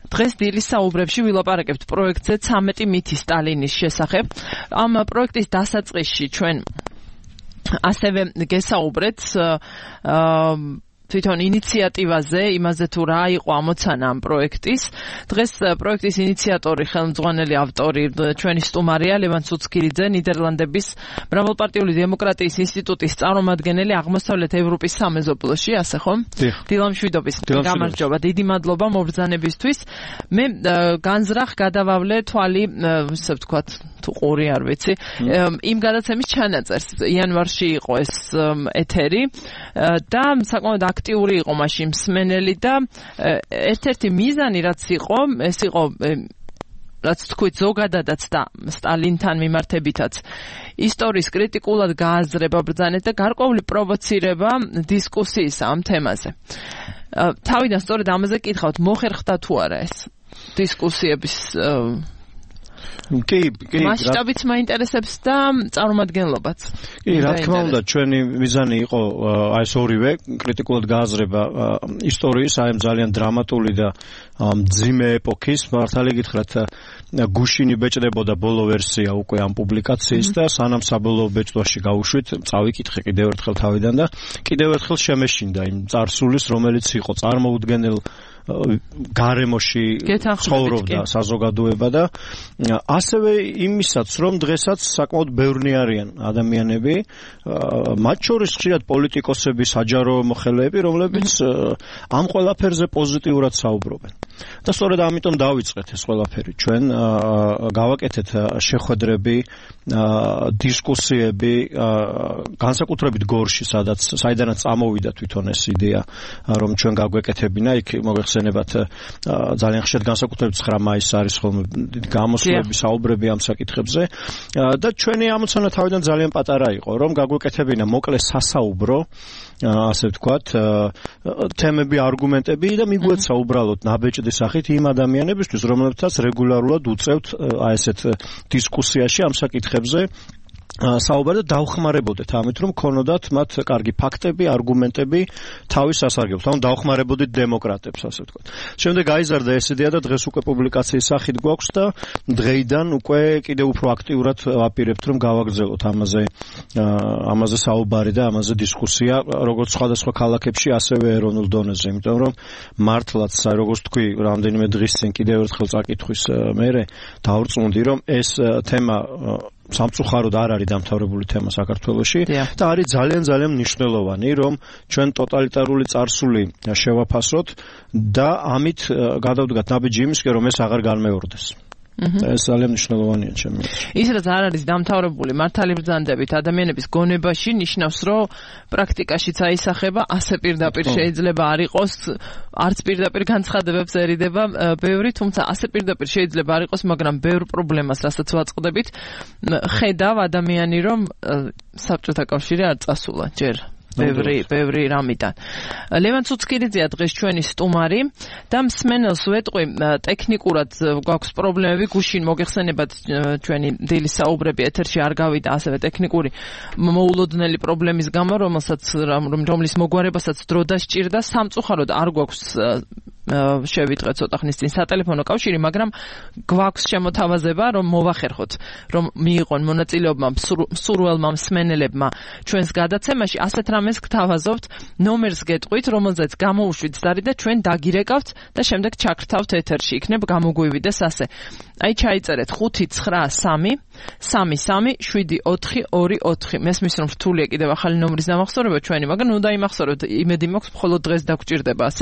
დღეს დილის საუბრებში ვილაპარაკებთ პროექტზე 13 მითი სტალინის შესახებ. ამ პროექტის დასაწყისში ჩვენ ასევე გესაუბრეთ თვითონ ინიციატივაზე, იმაზე თუ რა იყო ამოცანა ამ პროექტის. დღეს პროექტის ინიციატორი, ხელმძღვანელი ავტორი ჩვენი სტუმარია ლევან ცუცქირიძე, ნიდერლანდების მრავალპარტიული დემოკრატიის ინსტიტუტის წარმომადგენელი აღმოსავლეთ ევროპის სამეზობლოში, ასე ხომ? დილამშვიდობის. გამარჯობა, დიდი მადლობა მობრძანებისთვის. მე განზრახ გადავავლე თვალი, ასე ვთქვათ, თუ ყური არ ვიცი, იმ გადაცემის ჩანაწერს. იანვარში იყო ეს ეთერი და საკმაოდ აქტიური იყო მაშინ მსმენელი და ერთ-ერთი მიზანი რაც იყო, ეს იყო რაც თქვით ზოგადადაც და სტალინთან მიმართებითაც ისტორიის კრიტიკულად გააზრება ბრძანეთ და გარკვეული პროვოცირება დისკუსიის ამ თემაზე. თავიდან სწორედ ამაზე კითხავთ, მოხერხდა თუ არა ეს დისკუსიების კი, მასშტაბიც მაინტერესებს და წარმომადგენლობაც. კი, რა თქმა უნდა, ჩვენი მიზანი იყო აი ეს ორივე კრიტიკულად გააზრება ისტორიის, აი ამ ძალიან დრამატული და მძიმე ეპოქის. მართალი გითხრათ, გუშინი ბეჭდებოდა ბოლო ვერსია უკვე ამ პუბლიკაციის და სანამ საბოლოო ბეჭდვაში გავუშვით, წავიკითხე კიდევ ერთხელ თავიდან და კიდევ ერთხელ შემეშინდა იმ წარსულის, რომელიც იყო წარმოუდგენელ გარემოში ცხოვრობდა საზოგადოება და ასევე იმისაც, რომ დღესაც საკმაოდ ბევრნი არიან ადამიანები, მათ შორის ხშირად პოლიტიკოსები, საჯარო მოხელეები, რომლებიც ამ ყველაფერზე პოზიტიურად საუბრობენ. და სწორედ ამიტომ დავიწყეთ ეს ყველაფერი. ჩვენ გავაკეთეთ შეხვედრები, დისკუსიები, განსაკუთრებით გორში, საიდანაც წამოვიდა თვითონ ეს იდეა, რომ ჩვენ გაგვეკეთებინა, იქ მოგეხსენებათ ძალიან ხშირად განსაკუთრებით 9 მაისს არის ხოლმე გამოსვლები, საუბრები ამ საკითხებზე და ჩვენი ამოცანა თავიდან ძალიან პატარა იყო, რომ გაგვეკეთებინა მოკლე სასაუბრო, ასე ვთქვათ, თემები, არგუმენტები და მიგვეცა უბრალოდ ნაბეჭდი სახით იმ ადამიანებისთვის, რომლებსაც რეგულარულად უწევთ აი ესეთ დისკუსიაში ამ საკითხებზე საუბარი და დავხმარებოდეთ ამით, რომ ქონოდათ მათ კარგი ფაქტები, არგუმენტები თავის სასარგებლოდ. ანუ დავხმარებოდით დემოკრატებს, ასე ვთქვათ. შემდეგ აიზარდა ეს იდეა და დღეს უკვე პუბლიკაციის სახით გვაქვს და დღეიდან უკვე კიდევ უფრო აქტიურად ვაპირებთ, რომ გავაგრძელოთ ამაზე საუბარი და ამაზე დისკუსია, როგორც სხვადასხვა ქალაქებში, ასევე ეროვნულ დონეზე. იმიტომ რომ მართლაც, როგორც თქვი, რამდენიმე დღის წინ კიდევ ერთხელ წაკითხვის მერე დავრწმუნდი, რომ ეს თემა სამწუხაროდ არ არის დამთავრებული თემა საქართველოში და არის ძალიან მნიშვნელოვანი, რომ ჩვენ ტოტალიტარული წარსული შევაფასოთ და ამით გადავდგათ ნაბიჯი იმისკენ, რომ ეს აღარ განმეორდეს. ეს ძალიან მნიშვნელოვანია ჩემი აზრით. ის რაც არ არის დამთავრებული მართალი ბრძანდებით ადამიანების გონებაში ნიშნავს, რომ პრაქტიკაშიც აისახება, ასე პირდაპირ შეიძლება არ იყოს, არც პირდაპირ განცხადებებს ერიდება ბევრი, თუმცა ასე პირდაპირ შეიძლება არ იყოს, მაგრამ ბევრ პრობლემას, რასაც ვაწყდებით, ხედავ ადამიანი, რომ საბჭოთა კავშირი არ წასულა ჯერ. ბევრი რამიდან. ლევან ცუცქირიძეა დღეს ჩვენი სტუმარი და მსმენელს ვეტყვი, ტექნიკურად გვაქვს პრობლემები, გუშინ მოგეხსენებათ ჩვენი დილის საუბრები ეთერში არ გავიდა, ასევე ტექნიკური მოულოდნელი პრობლემის გამო, რომლის მოგვარებასაც დრო დასჭირდა, სამწუხაროდ არ გვაქვს შევიტყვეთ ცოტა ხნის წინ სატელეფონო კავშირი, მაგრამ გვაქვს შემოთავაზება, რომ მოვახერხოთ, რომ მიიღონ მონაწილეობა მსურველმა მსმენელებმა ჩვენს გადაცემაში, ასეთ რამეს გთავაზობთ, ნომერს გეტყვით, რომელზეც გამოუშვით ზარი და ჩვენ დაგირეკავთ და შემდეგ ჩაგრთავთ ეთერში, იქნებ გამოგვივიდეს ასე. აი ჩაიწერეთ 593 33 74224. მესმის რომ რთულია კიდევ ახალი ნომრის დამახსოვრება ჩვენი, მაგრამ ნუ დაიმახსოვროთ, იმედი მაქვს მხოლოდ დღეს დაგჭირდება ასე.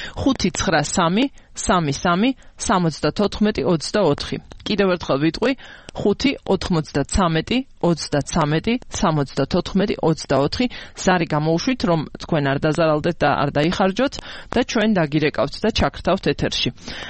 593 33 74 24. კიდევ ერთხელ ვიტყვი 5 93 33 74 24. ზარი გამოუშვით, რომ თქვენ არ დაზარალდეთ და არ დაიხარჯოთ და ჩვენ დაგირეკავთ და ჩაგრთავთ ეთერში.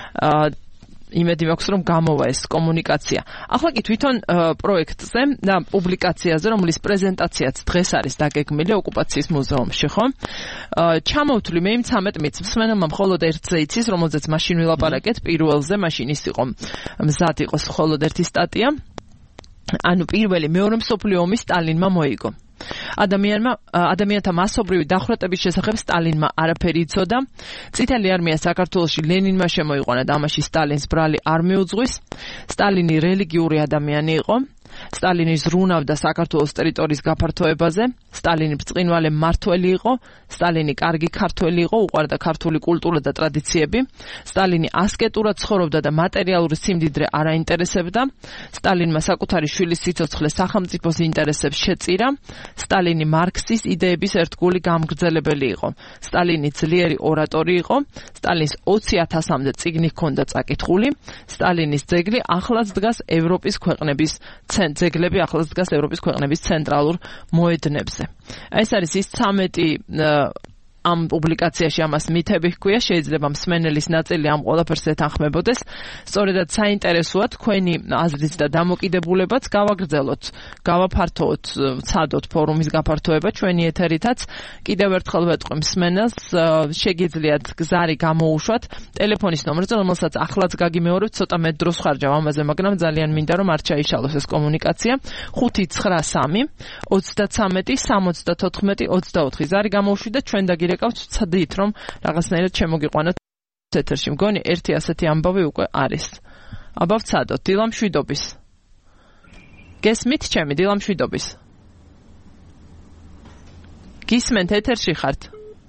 იმედი მაქვს, რომ გამოვა ეს კომუნიკაცია. ახლა კი თვითონ პროექტზე და პუბლიკაციაზე, რომლის პრეზენტაციაც დღეს არის დაგეგმილი ოკუპაციის მუზეუმში, ხო? ჩამოვთვლი მე იმ 13 მითს, მსმენელმა მხოლოდ ერთზე იცის, რომელზეც მაშინ ვილაპარაკეთ, პირველზე, მაშინ ის იყო მზად იყოს მხოლოდ ერთი სტატია. ანუ პირველი მეორე მსოფლიო ომის სტალინმა მოიგო. ადამიანთა მასობრივი დახვრეტების შესახებ სტალინმა არაფერი იცოდა. წითელი არმია საქართველოში ლენინმა შემოიყვანა და ამაში სტალინს ბრალი არ მიუძღვის. სტალინი რელიგიური ადამიანი იყო. სტალინი ზრუნავდა საქართველოს ტერიტორიის გაფართოებაზე. სტალინი ბრწყინვალე მმართველი იყო. სტალინი კარგი ქართველი იყო, უყვარდა ქართული კულტურა და ტრადიციები. სტალინი ასკეტურად ცხოვრობდა და მატერიალური სიმდიდრე არ აინტერესებდა. სტალინმა საკუთარი შვილის სიცოცხლე სახელმწიფოს ინტერესებს შეწირა. სტალინი მარქსის იდეების ერთგული გამგრძელებელი იყო. სტალინი ძლიერი ორატორი იყო. სტალინის 20,000-მდე წიგნი ჰქონდა წაკითხული. სტალინის ძეგლი ახლაც დგას ევროპის ქვეყნების ძეგლები ახლაც დგას ევროპის ქვეყნების ცენტრალურ მოედნებზე. ეს არის ის 13 ამ პუბლიკაციაში ამას მითები ჰქვია, შეიძლება მსმენელის ნაწილი ამ ყველაფერს ეთანხმებოდეს. სწორედად საინტერესოა თქვენი აზრით და დამოკიდებულებაც გავაგრძელოთ, გავაფართოვოთ, ვცადოთ ფორუმის გაფართოება ჩვენი ეთერითაც. კიდევ ერთხელ ვეტყვი მსმენელს, შეგიძლიათ გზარი გამოუშვათ ტელეფონის ნომრზე, რომელსაც ახლაც გაგიმეორებთ, ცოტა მეტ დროს ხარჯავ ამაზე, მაგრამ ძალიან მინდა რომ არ ჩაიშალოს ეს კომუნიკაცია. 593 33 74 24 ზარი გამოუშვით და ჩვენ დაგირეკავთ ვცადით რომ რაღაცნაირად შემოგიყვანოთ ეთერში. მგონი ერთი ასეთი ამბავი უკვე არის. აბა ვცადოთ დილამშვიდობის. გესმით ჩემი დილამშვიდობის? გისმენთ ეთერში ხართ?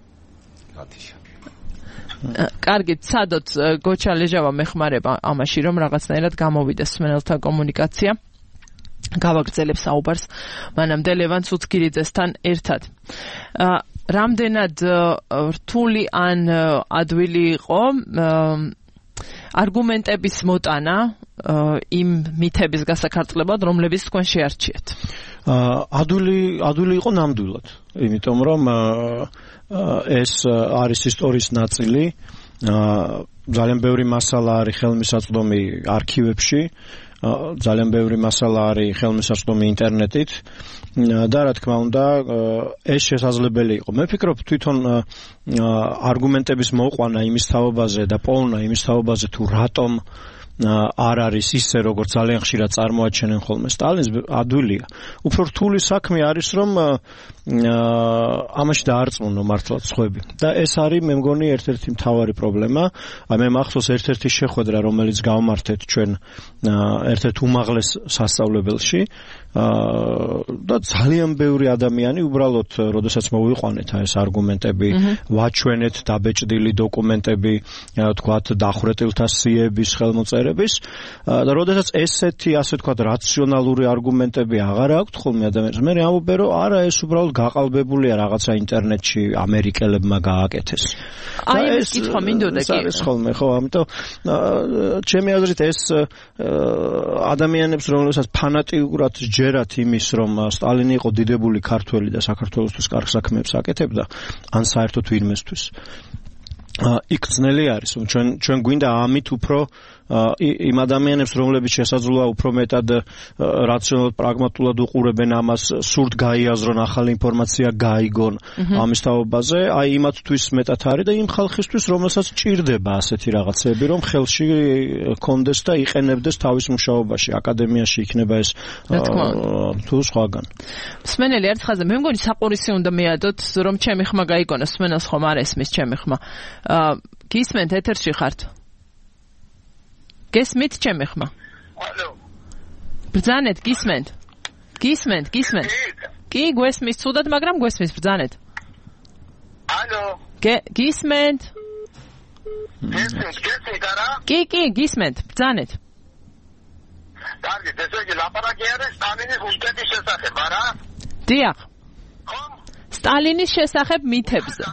კარგი, ცადოთ გოჩა ლეჟავა მეხმარება ამაში რომ რაღაცნაირად გამოვიდეს მსმენელთა კომუნიკაცია. გავაგრძელებ საუბარს მანამდე ლევან ცუცქირიძესთან ერთად. რამდენად რთული ან ადვილი იყო არგუმენტების მოტანა იმ მითების გასაქარწყლებლად, რომლებიც თქვენ შეარჩიეთ? ადვილი იყო ნამდვილად, იმიტომ რომ ეს არის ისტორიის ნაწილი. ძალიან ბევრი მასალა არის ხელმისაწვდომი არქივებში, ძალიან ბევრი მასალა არის ხელმისაწვდომი ინტერნეტით და რა თქმა უნდა ეს შესაძლებელი იყო. მე ვფიქრობ თვითონ არგუმენტების მოყვანა იმის თაობაზე და პოვნა იმის თაობაზე თუ რატომ არ არის ისე როგორც ძალიან ხშირად წარმოაჩენენ ხოლმე სტალინს ადვილია. უფრო რთული საქმე არის რომ ამაში დაარწმუნო მართლაც ხვები და ეს არის მე მგონი ერთ-ერთი მთავარი პრობლემა. მე მახსოვს ერთ-ერთი შეხვედრა რომელიც გავმართეთ ჩვენ ერთ-ერთ უმაღლეს სასწავლებელში და ძალიან ბევრი ადამიანი უბრალოდ როდესაც მოვიყვანეთ ეს არგუმენტები ვაჩვენეთ დაბეჭდილი დოკუმენტები თქვათ დახვრეტილთა სიების ხელმოწერების და როდესაც ესეთი ასე თქვათ რაციონალური არგუმენტები აღარ აქვთ ხოლმე ადამიანს მე ამბობენ რომ არა ეს უბრალოდ გაყალბებულია რაღაცა ინტერნეტში ამერიკელებმა გააკეთეს. აი ეს კითხვა მინდოდა კი. ეს ხოლმე ხო ამიტომ ჩემი აზრით ეს ადამიანებს რომელსაც ფანატიკურად ჯერათ იმის რომ სტალინი იყო დიდებული ქართველი და საქართველოსთვის კარგ საქმეებს აკეთებდა ან საერთოდ ვინმესთვის იქ ძნელი არის ჩვენ გვინდა ამით უფრო იმ ადამიანებს რომლებიც შესაძლოა უფრო მეტად რაციონალურად პრაგმატულად უყურებენ ამას სურთ გაიაზრონ ახალი ინფორმაცია გაიგონ ამის თაობაზე აი იმათთვის მეტად არის და იმ ხალხისთვის რომელსაც ჭირდება ასეთი რაღაცები რომ ხელში კონდეს და იყენებდეს თავის მუშაობაში აკადემიაში იქნება ეს თუ სხვაგან მსმენელი ერთ ხაზზე მე მგონი საყურისი უნდა მეადოთ რომ ჩემი ხმა გაიგონოს მსმენელს ხომ არ ესმის ჩემი ხმა გისმენთ ეთერში ხართ გესმით ჩემი ხმა? ალო. ბრძანეთ, გისმენთ? გისმენთ? კი, გვესმის ცუდად, მაგრამ გვესმის ბრძანეთ. ალო. გისმენთ? გესმით არა? კი, გისმენთ, ბრძანეთ. კარგი, ესე იგი ლაპარაკი არის სტალინის მითების შესახებ, არა? დიახ. ხომ? სტალინის შესახებ მითებზე.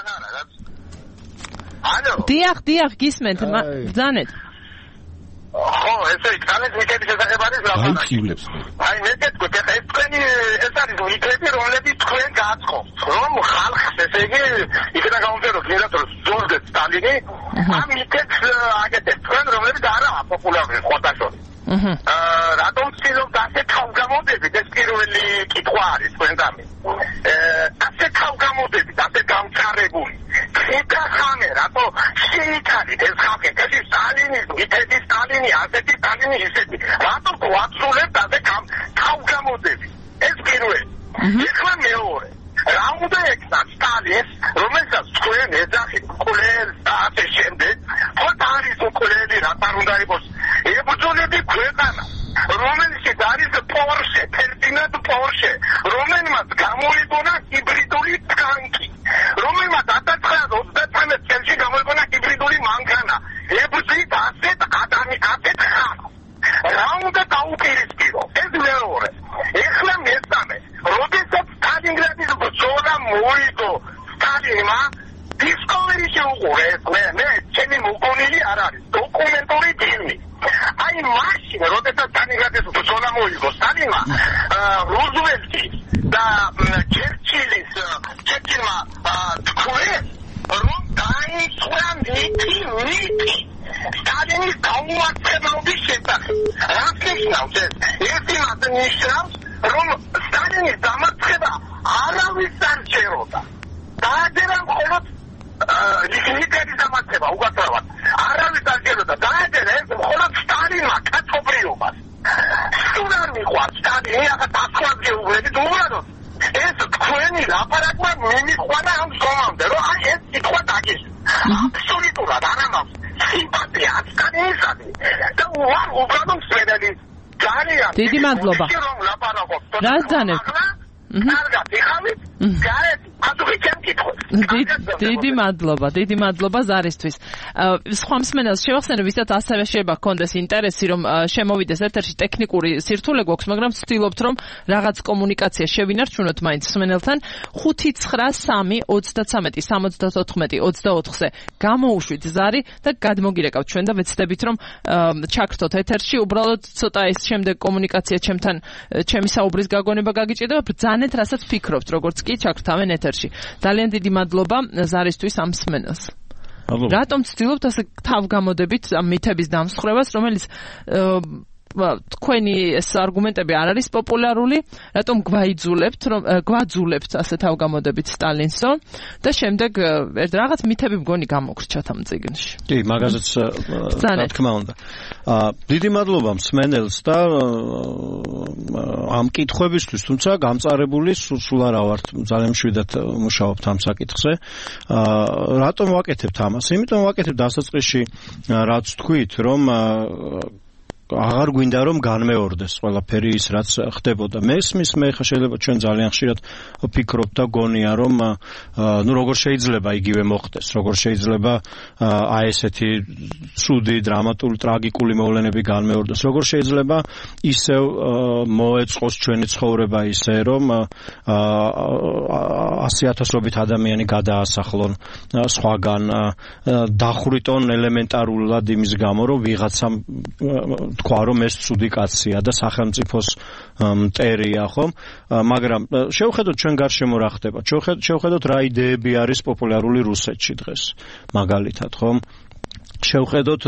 ალო. დიახ, გისმენთ, ბრძანეთ. ხო, ესე იგი სტალინის მითების შესახებ არის ლაპარაკი. აი, მე გეტყვით, ეხლა ეს თქვენი ეს არის მითები, რომლებიც თქვენ გააწყობთ, რომ ხალხს ესე იგი იქნა გამომწეროთ, მირატოს ძორდეთ სტალინი, ამ მითებს აკეთებთ, თქვენ რომლებიც არაა პოპულარული ხოთაშორი. რატომ ცდილობთ ასე თავგამოდებით? ეს პირველი კითხვა არის თქვენგამი. ასე თავგამოდებით, ასე გამწარებული. ხეთა ხამე, რატო შეიქალით ეს ხალხი? ეს სტალინის მითები, სტალინი, ასეთი სტალინი ისეთი. რატო გვაცულებთ ასე თავგამოდებით? ეს პირველი. ეხლა რომელმაც გამოიგონა ჰიბრიდული ტანკი, რომელმაც 1933 წელს გამოიგონა ჰიბრიდული მანქანა, ებრძვით ასეთ ხალხს. რა უნდა დაუპირისპირო? ეს მეორე. ეხლა მესამე, როდესაც სტალინგრადის ბრძოლა მოიგო სტალინმა, დისკოვერიში უყურეს, მე ჩემი მოგონილი არ არის, დოკუმენტური ფილმი. აი მაშინ, როდესაც სტალინგრადის ბრძოლა მოიგო სტალინმა, რუზველტი და ჩერჩილმა თქვენ, რომ დაიცვა მითი სტალინის გაუმართლებლობის შესახებ. რაც ნიშნავს ეს? ეს იმას ნიშნავს, რომ სტალინის დამარცხება არავის არ სჯეროდა. დააჯერა მხოლოდ ჰიტლერის დამარცხება უკაცრავად. არავის არ სჯეროდა. დააჯერა ეს მხოლოდ სტალინმა კაცობრიობას. სულ არ მიყვარს სტალინი, ახლა დასხმას გეუბნებით უბრალოდ. ეს თქვენი ლაპარაკმა მიმიყვანა ამ ზომამდე, რომ აი ეს კითხვა დაგიჟდა. აბსოლუტურად არ ამავს სიმპათია სტალინისადმი და უბრალოდ მსვენელი ძალიან დიდი მადლობა. რა ზანებთ? კარგად იხავით? გაეთ ათუხი ჩემ კითხვას. დიდი მადლობა ზარისთვის. სხვა მსმენელს შევახსენებ, ვისაც ასევე შეიძლება გქონდეს ინტერესი, რომ შემოვიდეს ეთერში ტექნიკური სირთულე გვაქვს, მაგრამ ვცდილობთ, რომ რაღაც კომუნიკაცია შევინარჩუნოთ მაინც მსმენელთან. 593-73-74-ზე გამოუშვით ზარი და გადმოგირეკავთ ჩვენ და ვეცდებით, რომ ჩაგრთოთ ეთერში. უბრალოდ ცოტა ეს შემდეგ კომუნიკაცია ჩემთან, ჩემი საუბრის გაგონება გაგიჭირდება. ბრძანეთ, რასაც ფიქრობთ, როგორც კი ჩაგრთავენ ეთერში. ძალიან დიდი მადლობა ზარისთვის ამ მსმენელს. რატომ ცდილობთ ასე თავგამოდებით ამ მითების დამსხრევას, რომელიც თქვენი ეს არგუმენტები არ არის პოპულარული, რატომ გვაძულებთ ასე თავგამოდებით სტალინსო და შემდეგ რაღაც მითები მგონი გამოგრჩათ ამ წიგნში. კი, მაგაზეც რა თქმა უნდა. დიდი მადლობა მსმენელს და ამ კითხვებისთვის, თუმცა გამწარებული სულ არა ვართ, ძალიან მშვიდად მუშაობთ ამ საკითხზე. რატომ ვაკეთებთ ამას? იმიტომ ვაკეთებთ დასაწყისში, რაც თქვით, რომ აღარ გვინდა რომ განმეორდეს ყველაფერი ის რაც ხდებოდა. მესმის მე ხა შეიძლება ჩვენ ძალიან ხშირად ვფიქრობთ და გონია რომ როგორ შეიძლება იგივე მოხდეს, როგორ შეიძლება აი ესეთი ცუდი, დრამატული, ტრაგიკული მოვლენები განმეორდეს, როგორ შეიძლება ისევ მოეწყოს ჩვენი ცხოვრება ისე რომ 100,000-ობით ადამიანი გადაასახლონ სხვაგან, დახვრიტონ ელემენტარულად იმის გამო რომ ვიღაცამ თქვა რომ ეს ცუდი კაცია და სახელმწიფოს მტერია, ხომ? მაგრამ შევხედოთ ჩვენ გარშემო რა ხდება. შევხედოთ რა იდეები არის პოპულარული რუსეთში დღეს. მაგალითად, ხომ? შევხედოთ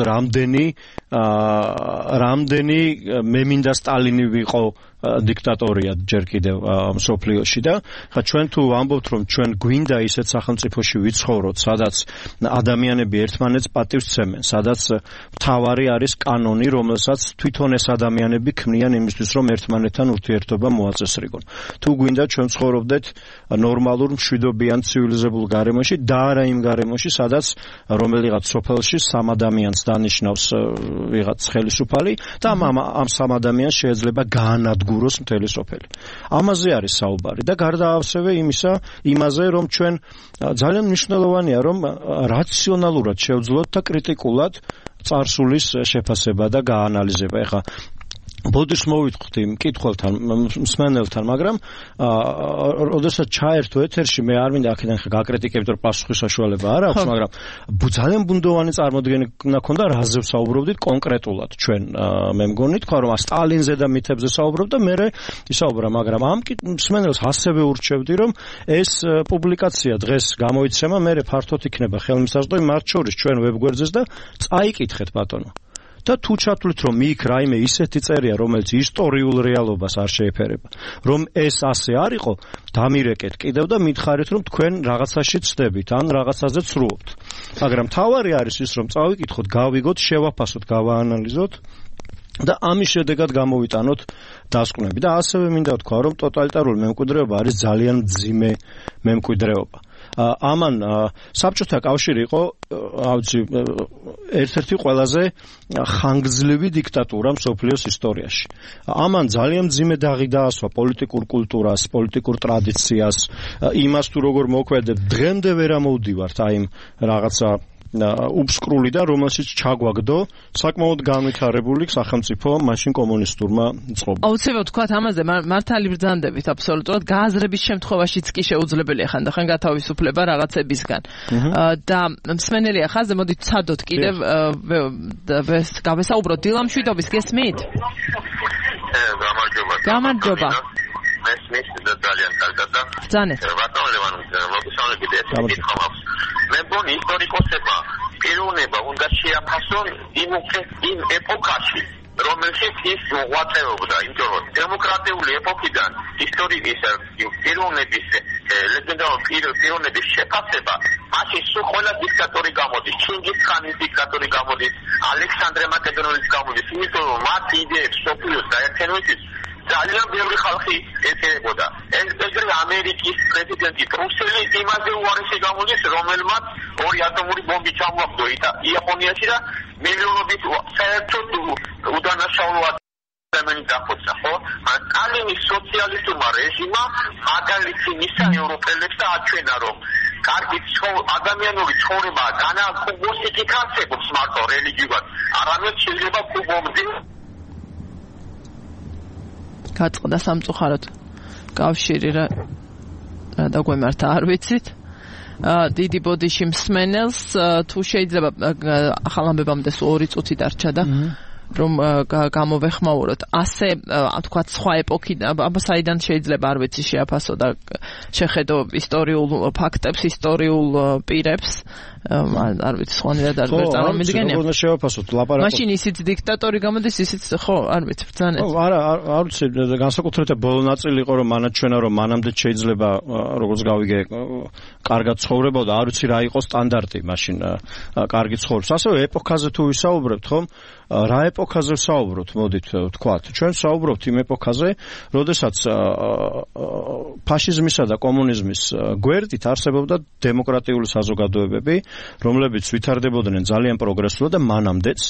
რამდენი მე მინდა სტალინი ვიყო დიქტატორია ჯერ კიდევ მსოფლიოში და ხა ჩვენ თუ ვამბობთ რომ ჩვენ გვინდა ისეთ სახელმწიფოში ვიცხოვროთ, სადაც ადამიანები ერთმანეთს პატივს სცემენ, სადაც მთავარი არის კანონი, რომელსაც თვითონ ეს ადამიანები ქმნიან იმისთვის, რომ ერთმანეთთან ურთიერთობა მოაწესრიგონ. თუ გვინდა ჩვენ ცხოვრობდეთ ნორმალურ მშვიდობიან ცივილიზებულ გარემოში და არა იმ გარემოში, სადაც რომელიღაც სოფელში სამ ადამიანს დანიშნავს ვიღაც ხელისუფალი და ამ სამ ადამიანს შეიძლება გაანადგუროს მთელი სოფელი. ამაზე არის საუბარი და გარდა ასევე იმაზე, რომ ჩვენ ძალიან მნიშვნელოვანია, რომ რაციონალურად შევძლოთ და კრიტიკულად წარსულის შეფასება და გაანალიზება. ეხლა ბოდიშ მოვიტყვი მკითხველთან, მსმენელთან, მაგრამ როდესაც ჩაერთო ეთერში, მე არ მინდა აქედან გაკრიტიკებდე, რომ პასუხის საშუალება არ აქვს, მაგრამ ძალიან ბუნდოვანი წარმოდგენა ქონდა, რაზე ვსაუბრობდით კონკრეტულად ჩვენ. მე მგონი თქვა, რომ სტალინზე და მითებზე საუბრობ და მე ისაუბრა, მაგრამ ამ მსმენელს ასევე ურჩევდი, რომ ეს პუბლიკაცია დღეს გამოიცემა, მე ფართოდ იქნება ხელმისაწვდომი მათ შორის ჩვენ ვებგვერდზეს და წაიკითხეთ ბატონო. და თუ ჩათვლით რომ იქ რაიმე ისეთი წერია, რომელიც ისტორიულ რეალობას არ შეეფერება, რომ ეს ასე არ იყო, დამირეკეთ კიდევ და მითხარით რომ თქვენ რაღაცაში ცდებით, ან რაღაცაზე ცრუობთ. მაგრამ თავარი არის ის, რომ წავიკითხოთ, გავიგოთ, შევაფასოთ, გავაანალიზოთ და ამის შედეგად გამოვიტანოთ დასკვნები. და ასევე მინდა ვთქვა, რომ ტოტალიტარული მემკვიდრეობა არის ძალიან მძიმე მემკვიდრეობა. ამან საბჭოთა კავშირი იყო ერთ-ერთი ყველაზე ხანგრძლივი დიქტატურა მსოფლიოს ისტორიაში. ამან ძალიან მძიმე დაღი დაასვა პოლიტიკურ კულტურას, პოლიტიკურ ტრადიციას, იმას თუ როგორ მოქმედებ, დღემდე ვერ ამოვდივართ აი იმ რაღაცა უბსკრული და რომელშიც ჩაგვაგდო საკმაოდ განვითარებული სახელმწიფო მაშინ კომუნისტურმა წყობამ. აუცილებლად ვთქვათ ამაზე მართალი ბრძანდებით აბსოლუტურად გააზრების შემთხვევაშიც კი შეუძლებელია ხანდახან გათავისუფლება რაღაცებისგან. და მსმენელია ხაზზე, მოდით ვცადოთ კიდევ გავესაუბროთ დილამშვიდობის გესმით? გამარჯობა. მესმის და ძალიან კარგად და ბრძანეთ. ბატონო ლევანოვიჩ, მოგესალმებით ეს კითხვა. მე მგონი ისტორიკოსებმა პიროვნება უნდა შეაფასონ იმ ეპოქაში, რომელშიც ის მოღვაწეობდა, იმიტომ რომ დემოკრატიული ეპოქიდან ისტორიის პიროვნების პიროვნების შეფასება მაშინ სულ ყველა დიქტატორი გამოდის, ჩინგისხანის დიქტატორი გამოდის, ალექსანდრე მაკედონელის გამოდის, იმიტომ რომ მათ იდეებს სოფლიოს გაერთიანებისთვის ძალიან ბევრი ხალხი ეწევოდა. ეგრე ამერიკის პრეზიდენტი ტრუსელი იმაზე უარესი გამოდის, რომელმაც 2 ატომური ბომბი ჩამოაგდო იაპონიაში და მილიონობით საერთოდ უდანაშაულო ადამიანი დახოცა, ხო? სტალინის სოციალისტურმა რეჟიმმა მაგალითი მისცა ევროპელებს და აჩვენა, რომ კარგი ადამიანური ცხოვრება განაკუბოს იქით არსებობს მარტო რელიგიურად, არამედ შეიძლება კუბომდე გაწყდა სამწუხაროდ კავშირი რა დაგვემართა არ ვიცით. დიდი ბოდიში მსმენელს თუ შეიძლება ახალ ამბებამდე 2 წუთი დარჩა და რომ გამოვეხმაუროთ. ასე თქვა სხვა ეპოქიდან, აბა საიდან შეიძლება არ ვიცი შეაფასო და შეხედო ისტორიულ ფაქტებს, ისტორიულ პირებს. არ ვიცი სხვანაირად არ ვერ წარმოვიდგენია. როგორ შევაფასოთ ლაპარაკობთ. მაშინ ისიც დიქტატორი გამოდის, ისიც ხო, არ ვიცი ბრძანეთ. არა, არ ვიცი, განსაკუთრებით ბოლო ნაწილი იყო რომ მანაჩვენა რომ მანამდე შეიძლება როგორც გავიგე კარგად ცხოვრებოდა და არ ვიცი რა იყო სტანდარტი მაშინ კარგი ცხოვრების. ასევე ეპოქაზე თუ ვისაუბრებთ, ხომ? რა ეპოქაზე ვსაუბრობთ, მოდით ვთქვათ. ჩვენ ვსაუბრობთ იმ ეპოქაზე, როდესაც ფაშიზმისა და კომუნიზმის გვერდით არსებობდა დემოკრატიული საზოგადოებები, რომლებიც ვითარდებოდნენ ძალიან პროგრესულად და მანამდეც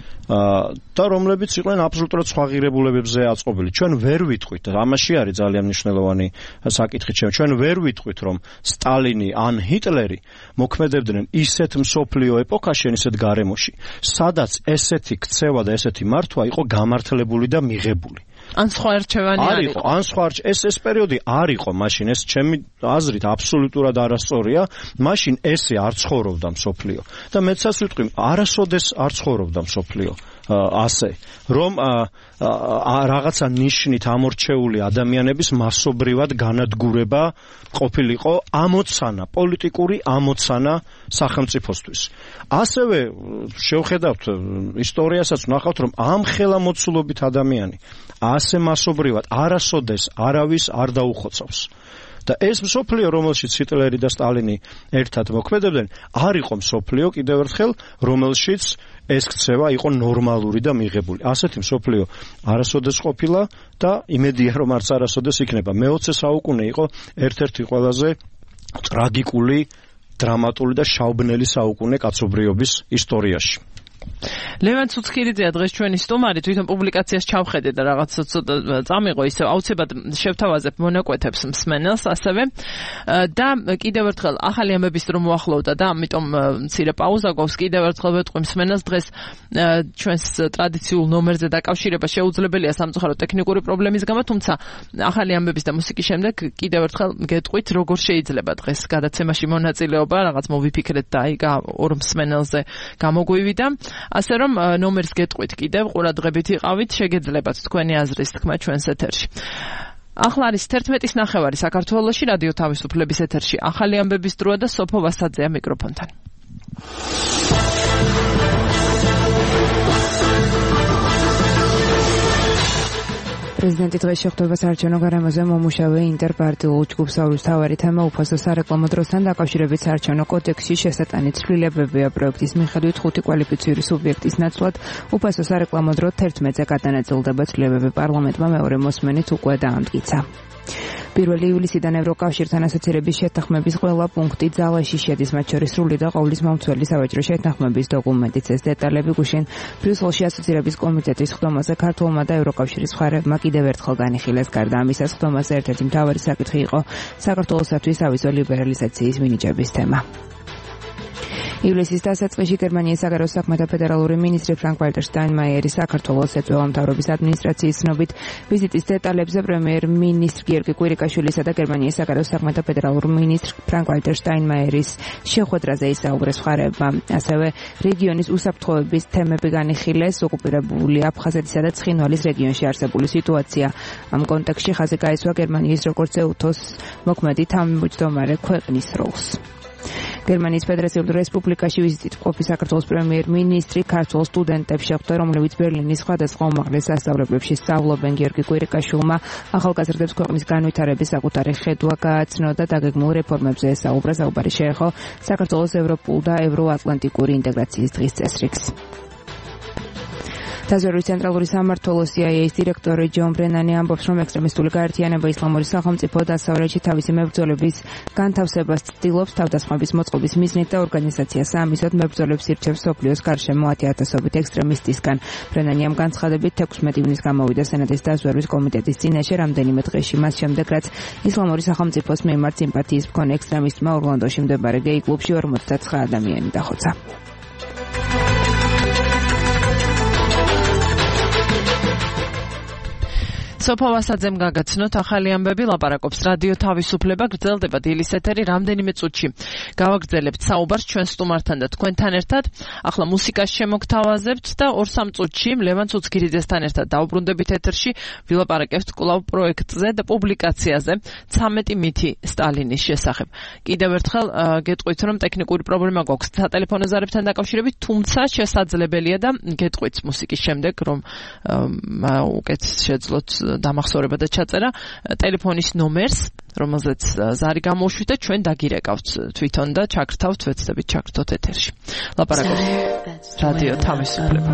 და რომლებიც იყვნენ აბსოლუტურად სხვა ღირებულებებზე აწყობილი. ჩვენ ვერ ვიტყვით, ამაში არის ძალიან მნიშვნელოვანი საკითხი, ჩვენ ვერ ვიტყვით, რომ სტალინი ან ჰიტლერი მოქმედებდნენ ისეთ მსოფლიო ეპოქაში, ისეთ გარემოში, სადაც ესეთი ქცევა და ესეთი მართვა იყო გამართლებული და მიღებული. ან სხვა არჩევანი არ იყო. ან სხვა ეს პერიოდი არ იყო მაშინ, ეს ჩემი აზრით აბსოლუტურად არასწორია. მაშინ ესე არ ცხოვრობდა მსოფლიო. და მეცაც ვიტყვი, არასოდეს არ ცხოვრობდა მსოფლიო. ასე რომ რაღაცა ნიშნით ამორჩეული ადამიანების მასობრივად განადგურება ყოფილიყო ამოცანა, პოლიტიკური ამოცანა სახელმწიფოსთვის. ასევე შევხედავთ ისტორიასაც ვნახავთ, რომ ამ ხელამოცულობით ადამიანი ასე მასობრივად არასოდეს არავის არ დაუხოცავს. და ეს მსოფლიო, რომელშიც ჰიტლერი და სტალინი ერთად მოქმედებდნენ, არ იყო მსოფლიო კიდევ ერთხელ, რომელშიც ეს ქცევა იყო ნორმალური და მიღებული. ასეთი მსოფლიო არასოდეს ყოფილა და იმედია რომ არც არასოდეს იქნება. მე-20 საუკუნე იყო ერთ-ერთი ყველაზე ტრაგიკული, დრამატული და შაუბნელი საუკუნე კაცობრიობის ისტორიაში. ლევან ცუცქირიძეა დღეს ჩვენი სტუმარი, თვითონ პუბლიკაციას ჩავხედე და რაღაც ცოტა წამიღო, ისე აუცილებლად შევთავაზებ მონაკვეთებს მსმენელს ასევე და კიდევ ერთხელ ახალი ამბების დრო მოახლოვდა და ამიტომ მცირე პაუზა გვაქვს. კიდევ ერთხელ ვეტყვი მსმენელს, დღეს ჩვენს ტრადიციულ ნომერზე დაკავშირება შეუძლებელია სამწუხაროდ ტექნიკური პრობლემის გამო, თუმცა ახალი ამბების და მუსიკის შემდეგ კიდევ ერთხელ გეტყვით, როგორ შეიძლება დღეს გადაცემაში მონაწილეობა, რაღაც მოვიფიქრეთ და აი ორ მსმენელზე გამოგვივიდა. ასე რომ ნომერს გეტყვით კიდევ, ყურადღებით იყავით, შეგეძლებათ თქვენი აზრის თქმა ჩვენს ეთერში. ახლა არის 11:09 საქართველოში, რადიო თავისუფლების ეთერში ახალი ამბების დროა და სოფო ვასაძეა მიკროფონთან. პრეზიდენტი დღეს შეხვდება საარჩევნო გარემოზე მომუშავე ინტერპარტიულ ჯგუფს, საუბრობს მთავარი თემა უფასო სარეკლამო დროსთან დაკავშირებით საარჩევნო კოდექსში შესატანი ცვლილებებია. პროექტის მიხედვით 5 კვალიფიციური სუბიექტის ნაცვლად უფასო სარეკლამო დრო 11-ზე გადანაწილდება. ცვლილებები პარლამენტმა მეორე მოსმენით უკვე დაამტკიცა. 1 ივლისიდან ევროკავშირთან ასოცირების შეთანხმების ყველა პუნქტი ძალაში შედის, მათ შორის სრული და ყოვლის მომცველი სავაჭრო შეთანხმების დოკუმენტიც. ეს დეტალები გუშინ ბრიუსელში ასოცირების კომიტეტის ხდომაზე ქართულმა და ევროკავშირის მხარეებმა კიდევ ერთხელ განიხილეს. გარდა ამისა, ხდომაზე ერთ-ერთი მთავარი საკითხი იყო საქართველოსათვის ავიზო ლიბერალიზაციის მინიჭების თემა. ივლისის დასაწყისში გერმანიის საგარეო საქმეთა ფედერალური მინისტრი ფრანკ-ვალტერ შტაინმაიერი საქართველოს ეწევა მთავრობის ადმინისტრაციის ცნობით ვიზიტის დეტალებზე პრემიერ-მინისტრ გიორგი კვირიკაშვილისა და გერმანიის საგარეო საქმეთა ფედერალურ მინისტრ ფრანკ-ვალტერ შტაინმაიერის შეხვედრაზე ისაუბრეს მხარეებმა. ასევე რეგიონის უსაფრთხოების თემები განიხილეს, ოკუპირებული აფხაზეთისა და ცხინვალის რეგიონში არსებული სიტუაცია. ამ კონტექსტში ხაზი გაისვა გერმანიის როგორც ეუთოს მოქმედი თავმჯდომარე ქვეყნის როლს. გერმანიის ფედერაციულ რესპუბლიკაში ვიზიტით მყოფი საქართველოს პრემიერ-მინისტრი ქართულ სტუდენტებს შეხვდა, რომლებიც ბერლინის სხვადასხვა უმაღლეს სასწავლებლებში სწავლობენ. გიორგი კვირიკაშვილმა ახალგაზრდებს ქვეყნის განვითარების საკუთარი ხედვა გააცნო და დაგეგმილ რეფორმებზე ესაუბრა. საუბარი შეეხო საქართველოს ევროპულ და ევროატლანტიკური ინტეგრაციის დღის წესრიგს. დაზვერვის ცენტრალური სამმართველოს CIA-ის დირექტორი ჯონ ბრენანი ამბობს, რომ ექსტრემისტული გაერთიანება ისლამური სახელმწიფო დასავლეთში თავისი მებრძოლების განთავსებას ცდილობს. თავდასხმების მოწყობის მიზნით და ორგანიზაციას ამისოდ მებრძოლებს ირჩევს მსოფლიოს გარშემო 10,000-ობით ექსტრემისტისგან. ბრენანი ამ განცხადებით 16 ივნისს გამოვიდა სენატის დაზვერვის კომიტეტის წინაშე რამდენიმე დღეში, მას შემდეგ რაც ისლამური სახელმწიფოს მიმართ სიმპათიის მქონე ექსტრემისტმა ორლანდოში მდებარე გეი კლუბში 59 ადამიანი დახოცა. სოფო ვასაძემ გაგაცნოთ ახალი ამბები, ლაპარაკობს რადიო თავისუფლება, გრძელდება დილის ეთერი რამდენიმე წუთში. გავაგრძელებთ საუბარს ჩვენ სტუმართან და თქვენთან ერთად. ახლა მუსიკას შემოგთავაზებთ და 2-3 წუთში ლევან ცუცქირიძესთან ერთად დავუბრუნდებით ეთერში, ვილაპარაკებთ კვლავ პროექტზე და პუბლიკაციაზე 13 მითი სტალინის შესახებ. კიდევ ერთხელ გეტყვით, რომ ტექნიკური პრობლემა გვაქვს სატელეფონო ზარებთან დაკავშირებით, თუმცა შესაძლებელია და გეტყვით მუსიკის შემდეგ, რომ უკეთ შეძლოთ დამახსოვრება და ჩაწერა ტელეფონის ნომერს, რომელზეც ზარი გამოვშვით და ჩვენ დაგირეკავთ თვითონ და ჩაგრთავთ, ვეცდებით ჩაგრთოთ ეთერში. ლაპარაკობს რადიო თავისუფლება.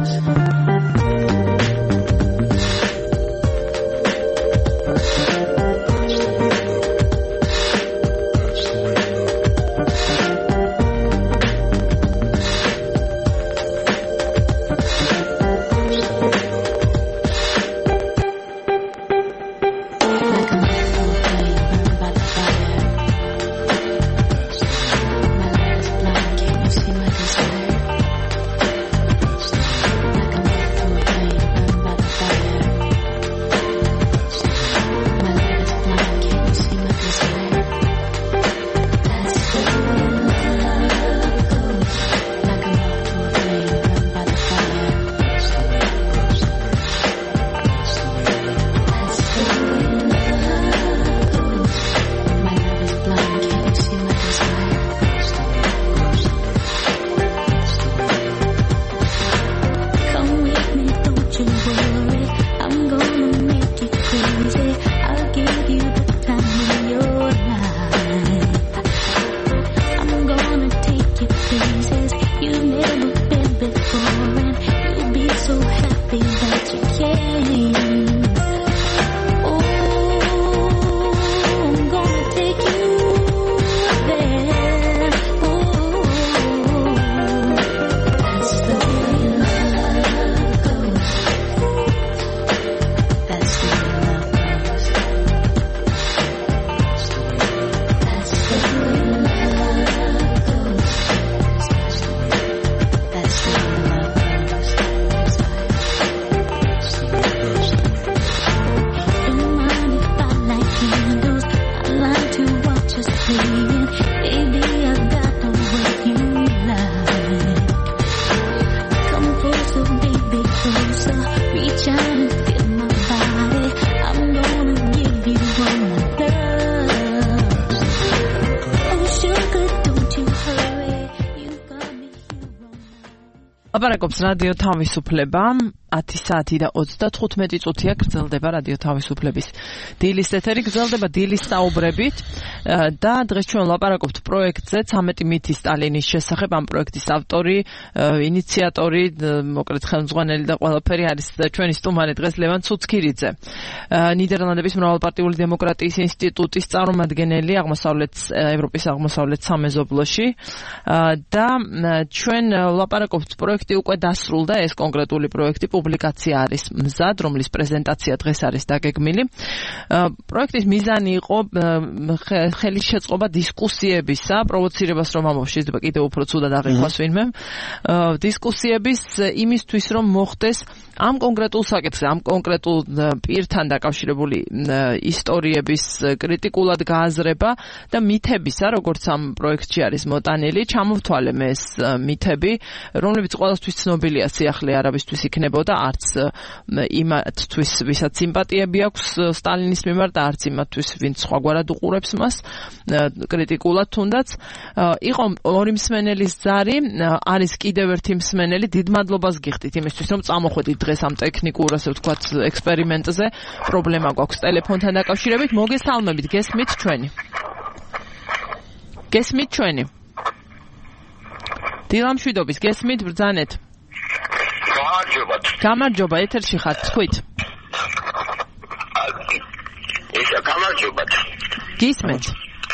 ლაპარაკობს რადიო თავისუფლება. 10 საათი და 35 წუთია გრძელდება რადიო თავისუფლების დილის ეთერი, გრძელდება დილის საუბრებით და დღეს ჩვენ ვლაპარაკობთ პროექტზე 13 მითი სტალინის შესახებ. ამ პროექტის ავტორი, ინიციატორი, მოკლედ ხელმძღვანელი და ყველაფერი არის ჩვენი სტუმარი დღეს ლევან ცუცქირიძე. ნიდერლანდების მრავალპარტიული დემოკრატიის ინსტიტუტის წარმომადგენელი ევროპის აღმოსავლეთ სამეზობლოში და ჩვენ ვლაპარაკობთ პროექტი უკვე დასრულდა, ეს კონკრეტული პროექტი პუბლიკაცია არის მზად, რომლის პრეზენტაცია დღეს არის დაგეგმილი. პროექტის მიზანი იყო ხელის შეწყობა დისკუსიებისა, პროვოცირებას რომ ამბობ შეიძლება კიდევ უფრო ცუდად აღიქვას ვინმე. დისკუსიების იმისთვის რომ მოხდეს ამ კონკრეტულ საკითხზე, ამ კონკრეტულ პირთან დაკავშირებული ისტორიების კრიტიკულად გააზრება და მითებისა, როგორც ამ პროექტში არის მოტანილი, ჩამოვთვალე მე ეს მითები, რომლებიც ყველასთვის ცნობილია სიახლე არავისთვის იქნებოდა, არც იმათთვის, ვისაც სიმპათიები აქვს სტალინის მიმართ და არც იმათთვის, ვინც სხვაგვარად უყურებს მას კრიტიკულად თუნდაც. იყო ორი მსმენელის ზარი, არის კიდევ ერთი მსმენელი, დიდ მადლობას გიხდით იმისთვის, რომ წამოხვედით დღეს ამ ტექნიკურ, ასე ვთქვათ, ექსპერიმენტზე. პრობლემა გვაქვს ტელეფონთან დაკავშირებით. მოგესალმებით, გესმით ჩვენი? გესმით ჩვენი? დილამშვიდობის, გესმით ბრძანეთ? გამარჯობა, ეთერში ხართ, თქვით. გამარჯობა. გისმენთ?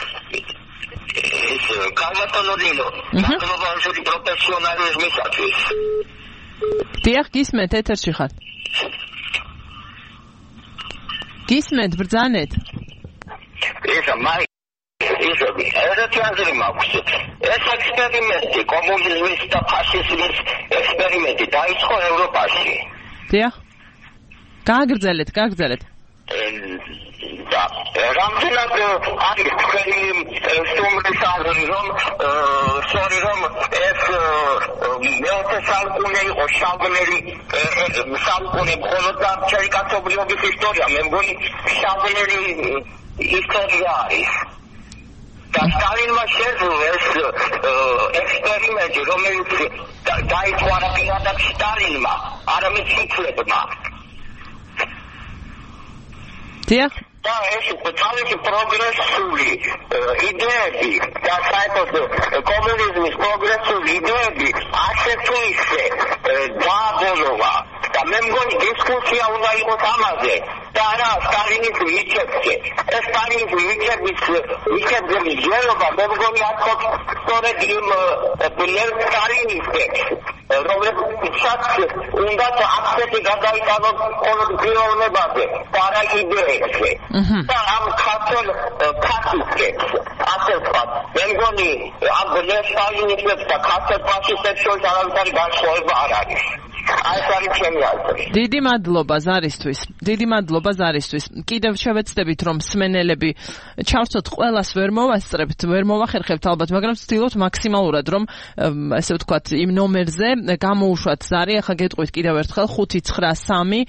კალმატონოდინო, ნაკრობანსური პროფესიონალიზმისათვის. დიახ, გისმენთ, ეთერში ხართ. გისმენთ, ბრძანეთ? ეს ექსპერიმენტი, კომუნიზმის და ფაშიზმის ექსპერიმენტი დაიწყო ევროპაში. დიახ. გააგრძელეთ. და რამდენად არის თქვენი სტუმრის აზრი, რომ ეს მეოთხე საუკუნე იყო შავგნელი საუკუნე, მხოლოდ დარჩელი კაცობრიობის ისტორია, მე მგონი შავგნელი ისტორია არის. და სტალინმა შეძლო ეს ექსპერიმენტი, რომელიც დაიწყო არა პირადად სტალინმა, არამედ ჰიტლერმა. დიახ. და ეს თავისი პროგრესული იდეები და საერთოდ კომუნიზმის პროგრესული იდეები ასე თუ ისე დააბოლოვა. და მე მგონი დისკუსია უნდა იყოს ამაზე და არა სტალინის მითებზე. ეს სტალინის მითებზე მსჯელობა მე მგონი ათქოს სწორედ იმ სტალინისტებს, რომლებსაც უნდა აქცენტი გადაიტანოს მხოლოდ პიროვნებაზე და არა იდეებზე. და ამ ქართულ ფაშისტებს, ასე ვთქვათ, მე მგონი ამ სტალინისტებს და ქართულ ფაშისტებს შორის არავითარი განსხვავება არ არის. ეს არის ჩემი აზრი. დიდი მადლობა ზარისთვის. კიდევ შევეცდებით, რომ მსმენელები ჩავსოთ, ყველას ვერ მოვასწრებთ, ვერ მოვახერხებთ ალბათ, მაგრამ ვცდილობთ მაქსიმალურად, რომ ასე ვთქვათ, იმ ნომერზე გამოუშვათ ზარი. ახლა გეტყვით კიდევ ერთხელ 593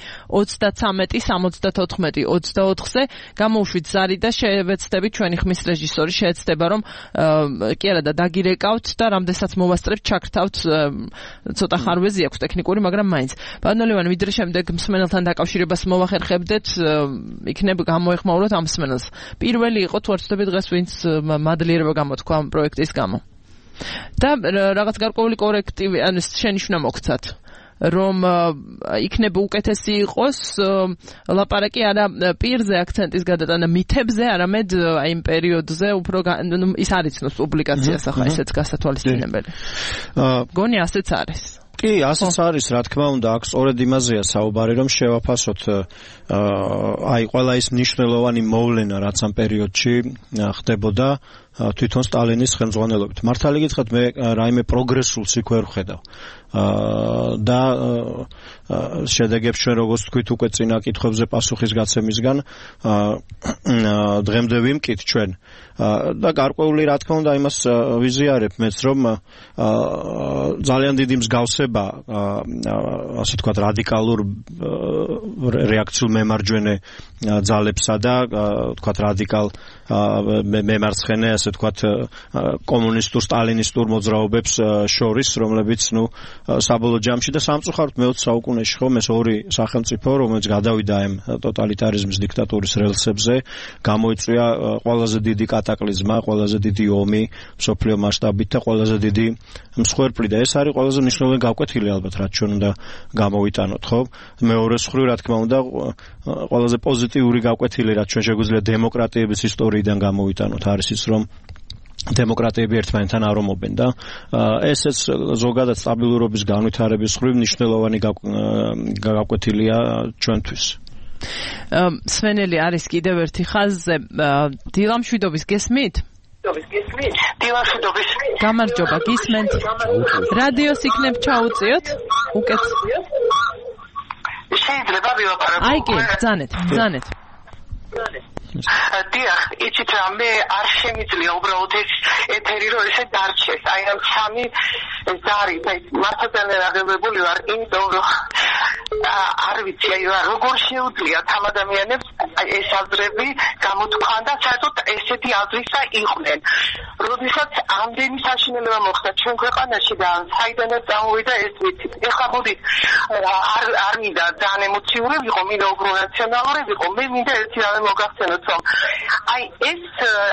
33 74 24-ზე გამოუშვით ზარი და შევეცდებით, ჩვენი ხმის რეჟისორი შეეცდება, რომ კი არა და დაგირეკავთ და რამდენსაც მოვასწრებთ, ჩაქრთავთ, ცოტა ხარვეზი აქვს ტექნიკური, მაგრამ მაინც. ბატონო ლევან, ვიდრე შემდეგ მსმენელთან დაკავშირებას მოვახერხებდეთ, იქნებ გამოეხმაუროთ ამ მსმენელს. პირველი იყო თუ არ ვცდები დღეს, ვინც მადლიერება გამოთქვა ამ პროექტის გამო. და რაღაც გარკვეული კორექტივი, ანუ შენიშვნა მოგცათ, რომ იქნება უკეთესი იყოს ლაპარაკი არა პირზე აქცენტის გადატანა მითებზე, არამედ აი იმ პერიოდზე უფრო ის არ იცნობს პუბლიკაციას ახლა ესეც გასათვალისწინებელი. გონი ასეც არის. კი, ასეც არის, რა თქმა უნდა, აქ სწორედ იმაზეა საუბარი, რომ შევაფასოთ აი ყველა ის მნიშვნელოვანი მოვლენა, რაც ამ პერიოდში ხდებოდა თვითონ სტალინის ხელმძღვანელობით. მართალი გითხრათ, მე რაიმე პროგრესულს იქ ვერ ვხედავ. და შედეგებს ჩვენ როგორც თქვით უკვე წინა კითხვებზე პასუხის გაცემისგან დღემდე ვიმკით ჩვენ და გარკვეული რა თქმა უნდა იმას ვიზიარებ მეც, რომ ძალიან დიდი მსგავსება ასე ვთქვათ რადიკალურ რეაქციულ მემარჯვენე ძალებსა და თქვათ რადიკალ მემარცხენე, ასე თქვათ კომუნისტურ სტალინისტურ მოძრაობებს შორის, რომლებიც საბოლოო ჯამში და სამწუხაროდ მე-20 საუკუნეში ხომ ეს ორი სახელმწიფო, რომელიც გადავიდა ამ ტოტალიტარიზმის დიქტატურის რელსებზე, გამოიწვია ყველაზე დიდი კატაკლიზმა, ყველაზე დიდი ომი მსოფლიო მასშტაბით და ყველაზე დიდი მსხვერპლი და ეს არის ყველაზე მნიშვნელოვანი გაკვეთილი ალბათ, რაც ჩვენ უნდა გამოვიტანოთ, ხო? მეორე მხრივ, რა თქმა უნდა, ყველაზე პოზიტიური გაკვეთილი, რაც ჩვენ შეგვიძლია დემოკრატიების ისტორიიდან გამოვიტანოთ, არის ის, რომ დემოკრატიები ერთმანეთთან არომობენ და ესეც ზოგადად სტაბილურობის განვითარების მხრივ მნიშვნელოვანი გაკვეთილია ჩვენთვის. სვენელი არის კიდევ ერთი ხაზზე. დილამშვიდობის გესმით? დილამშვიდობის. გამარჯობა, გისმენთ. რადიოს იქნებ ჩაუწიოთ? უკეთ. შეიძლება ვილაპარაკო. აი კი, ბრძანეთ. დიახ, იცით რა, მე არ შემიძლია უბრალოდ ეს ეთერი რომ ესე დარჩეს. აი ამ სამი ზარი, მართლაც აღებებული ვარ, იმიტომ რომ არ ვიცი, აი როგორ შეუძლია ამ ადამიანებს ეს აზრები გამოთქვან და საერთოდ ესეთი აზრისა იყვნენ. როდესაც ამდენი საშინელება მოხდა ჩვენ ქვეყანაში და საიდანაც წამოვიდა ეს ვიცით. ეხლა მოდით არ მინდა ძალიან ემოციური ვიყო, მინდა უფრო რაციონალური ვიყო. მე მინდა ერთი რამე მოგახსენოთ, რომ აი ეს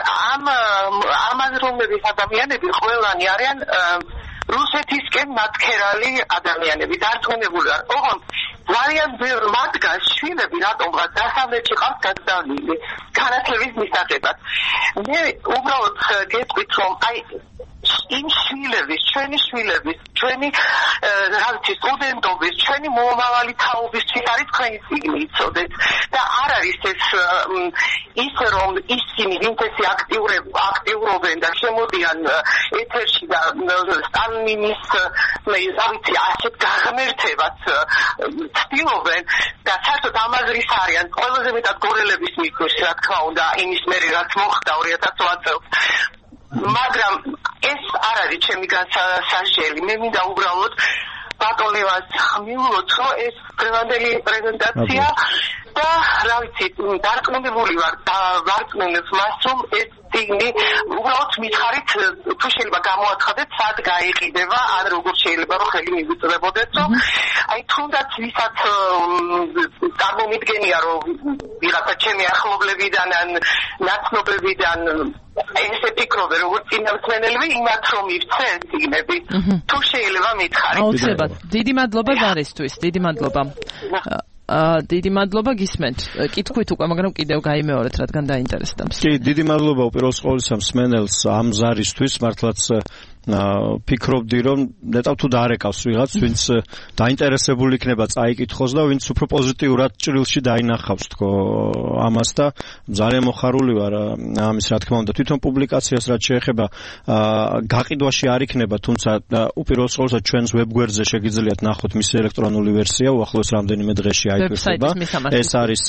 ამ აზროვნების ადამიანები ყველანი არიან რუსეთისკენ მათქერალი ადამიანები, დარწმუნებული ვარ. ოღონდ ძალიან ბევრ მათგანს შვილები რატომღაც დასავლეთში ყავს გაგზავნილი განათლების მისაღებად. მე უბრალოდ გეტყვით, რომ აი იმ შვილების, ჩვენი შვილების, ჩვენი რა ვიცი, სტუდენტობის, ჩვენი მომავალი თაობისთვის არის თქვენი წიგნი იცოდეთ და არ არის ეს ისე რომ ისინი ვინც ესე აქტიურობენ და შემოდიან ეთერში და სტალინის რა ვიცი ასეთ გაღმერთებას ცდილობენ და საერთოდ ამაზრის არიან ყველაზე მეტად გორელების მისთვის, რა თქმა უნდა, იმის მერე რაც მოხდა 2008 წელს. მაგრამ ეს არ არის ჩემი განსაზღვრელი. მე მინდა უბრალოდ ბატონ ლევანს მივულოთ, რომ ეს დღევანდელი პრეზენტაცია და რა ვიცი, დარწმუნებული ვარ და ვარწმუნებ მას, რომ ეს წიგნი უბრალოდ მითხარით თუ შეიძლება გამოაცხადეთ, სად გაიყიდება, ან როგორ შეიძლება რომ ხელი მივიწვევოდეთ, რომ აი თუნდაც ვისაც წარმომიდგენია, რომ ვიღაცა ჩემი ახლობლებიდან ან ნაცნობებიდან ესე ფიქრობენ, როგორც წინამძღოლები, იმათ რომ მივცე ეს წიგნები. თუ შეიძლება მითხარით. აუცილებლად. დიდი მადლობა ზარისთვის, დიდი მადლობა. დიდი მადლობა გისმენთ. კითხვით უკვე, მაგრამ კიდევ გაიმეორეთ, რადგან დაინტერესდა. კი, დიდი მადლობა უპირველეს ყოვლისა მსმენელს ამ ზარისთვის, მართლაც ფიქრობდი, რომ ნეტავ თუ დაარეკავს ვიღაც, ვინც დაინტერესებული იქნება წაიკითხოს და ვინც უფრო პოზიტიურად ჭრილში დაინახავს თქო ამას და ძალიან მოხარული ვარ ამის, რა თქმა უნდა, თვითონ პუბლიკაციას რაც შეეხება გაყიდვაში არ იქნება, თუმცა უპირველეს ყოვლისა ჩვენს ვებგვერდზე შეგიძლიათ ნახოთ მისი ელექტრონული ვერსია, უახლოეს რამდენიმე დღეში აიტვირთება. ეს არის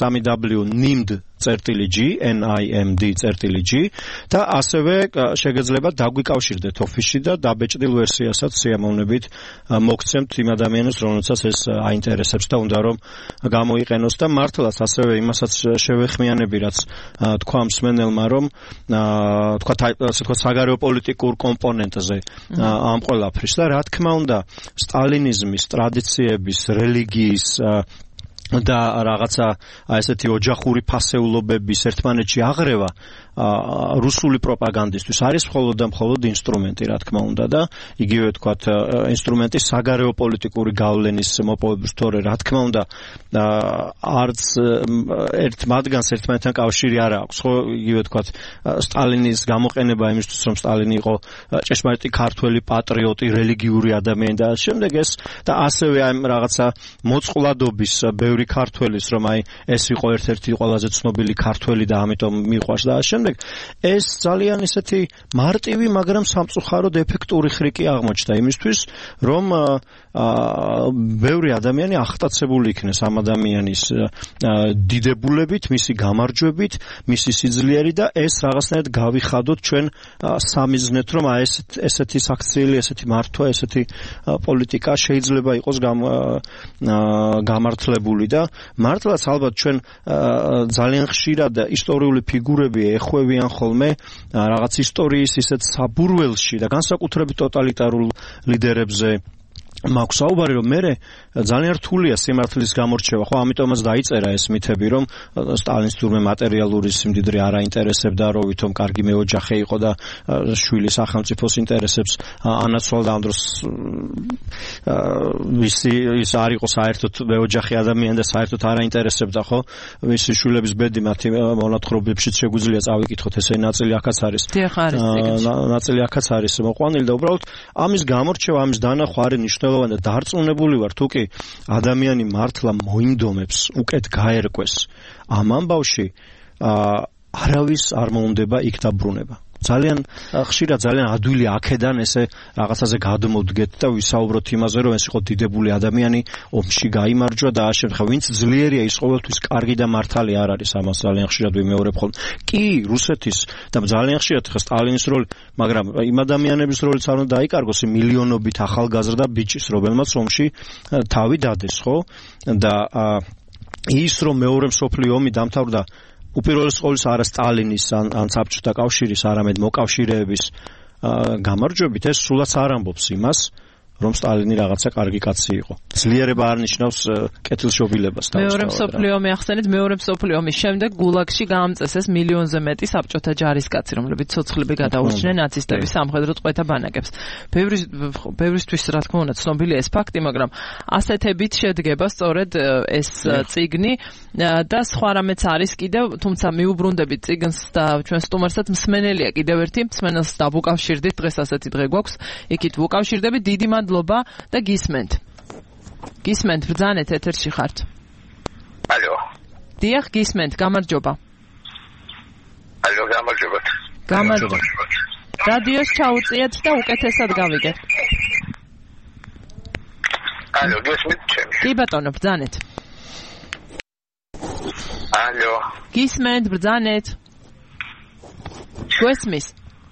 www.nimd.g და ასევე შეგეძლებათ დაგვიკავშირდეთ ოფისში და დაბეჭდილ ვერსიასაც სიამოვნებით მოგცემთ იმ ადამიანებს, რომელსაც ეს აინტერესებს და უნდა რომ გამოიყენოს და მართლაც ასევე იმასაც შევეხმიანები, რაც თქვა მსმენელმა, რომ თქვა საგარეო პოლიტიკურ კომპონენტზე ამ ყველაფრის და რა თქმა უნდა სტალინიზმის ტრადიციების, რელიგიის და რაღაცა ესეთი ოჯახური ფასეულობების ერთმანეთში აღრევა რუსული პროპაგანდისტვის არის მხოლოდ და მხოლოდ ინსტრუმენტი, რა თქმა უნდა და იგივე თქვათ ინსტრუმენტი საგარეო პოლიტიკური გავლენის მოპოვების თორე, რა თქმა უნდა არც ერთ მათგანს ერთმანეთთან კავშირი არ აქვს, ხო იგივე თქვათ სტალინის გამოყენება იმისთვის, რომ სტალინი იყო ჭეშმარიტი ქართველი პატრიოტი, რელიგიური ადამიანი და შემდეგ ეს და ასევე ამ რაღაცა მოწყვლადობის ბევრი ქართველის, რომ აი ეს იყო ერთ-ერთი ყველაზე ცნობილი ქართველი და ამიტომ მიყვარს და შემდეგ შემდეგ ეს ძალიან ისეთი მარტივი, მაგრამ სამწუხაროდ ეფექტური ხრიკი აღმოჩნდა იმისთვის, რომ ბევრი ადამიანი აღტაცებული იქნეს ამ ადამიანის დიდებულებით, მისი გამარჯვებით, მისი სიძლიერით და ეს რაღაცნაირად გავიხადოთ ჩვენ სამიზნეთ, რომ ესეთი საქციელი, ესეთი მართვა, ესეთი პოლიტიკა შეიძლება იყოს გამართლებული და მართლაც ალბათ ჩვენ ძალიან ხშირად ისტორიული ფიგურები ეხვევიან ხოლმე რაღაც ისტორიის ისეთ საბურველში და განსაკუთრებით ტოტალიტარულ ლიდერებზე მაქვს საუბარი, რომ მე ძალიან რთულია სიმართლის გამორჩევა, ხო, ამიტომაც დაიწერა ეს მითები, რომ სტალინს თურმე მატერიალური სიმდიდრე არ აინტერესებდა, რომ ვითომ კარგი მეოჯახე იყო და შვილი სახელმწიფოს ინტერესებს ანაცვალა ამ დროს ის არ იყო საერთოდ მეოჯახე ადამიანი და საერთოდ არ აინტერესებდა, ხო, მისი შვილების ბედი მათი მონათხრობებშიც შეგვიძლია წავიკითხოთ, ესე ნაწილი აქაც არის. ნაწილი აქაც არის მოყვანილი და უბრალოდ ამის გამორჩევა, ამის დანახვა არის მნიშვნელოვანი და დარწმუნებული ვარ, თუ კი ადამიანი მართლა მოინდომებს უკეთ გაერკვეს ამ ამბავში, არავის არ მოუნდება იქ დაბრუნება. ძალიან ხშირად ძალიან ადვილი აქედან ესე რაღაცაზე გადმოდგეთ და ვისაუბროთ იმაზე, რომ ეს იყო დიდებული ადამიანი, ომში გაიმარჯვა და შემთხვევით ვინც ძლიერია ის ყოველთვის კარგი და მართალი არ არის, ამას ძალიან ხშირად ვიმეორებ ხოლმე. კი, რუსეთის და ძალიან ხშირად ხა სტალინის როლი, მაგრამ იმ ადამიანების როლიც არ უნდა დაიკარგოს, მილიონობით ახალგაზრდა ბიჭის, რომელმაც ომში თავი დადეს, ხო? და ის რომ მეორე მსოფლიო ომი დამთავრდა უპირველეს ყოვლისა არა სტალინის ან საბჭოთა კავშირის, არამედ მოკავშირეების გამარჯვებით, ეს სულაც არ ამბობს იმას, რომ სტალინი რაღაცა კარგი კაცი იყო. ძლიერება არ ნიშნავს კეთილშობილებას. მეორე მსოფლიო ომი ახსენეთ, მეორე მსოფლიო ომის შემდეგ გულაგში გაამწესეს მილიონზე მეტი საბჭოთა ჯარისკაცი, რომლებიც ცოცხლები გადაურჩნენ ნაცისტების სამხედრო წყვეთა ბანაკებს. ბევრისთვის რა თქმა უნდა ცნობილია ეს ფაქტი, მაგრამ ასეთებით შედგება სწორედ ეს წიგნი და სხვა რამეც არის კიდევ, თუმცა მიუბრუნდებით წიგნს და ჩვენ სტუმარსაც მსმენელია კიდევ ერთი, მსმენელს დავუკავშირდით, დღეს ასეთი დღე გვაქვს, იქით ვუკავშირდებით, დიდი მადლობა და გისმენთ. გისმენთ, ბრძანეთ, ეთერში ხართ. ალო. დიახ, გისმენთ, გამარჯობა. ალო, გამარჯობა. გამარჯობა. რადიოს ჩაუწიეთ და უკეთესად გავიგეთ. ალო, გისმენთ ჩემი. კი ბატონო, ბრძანეთ. ალო. გისმენთ, ბრძანეთ. გვესმის?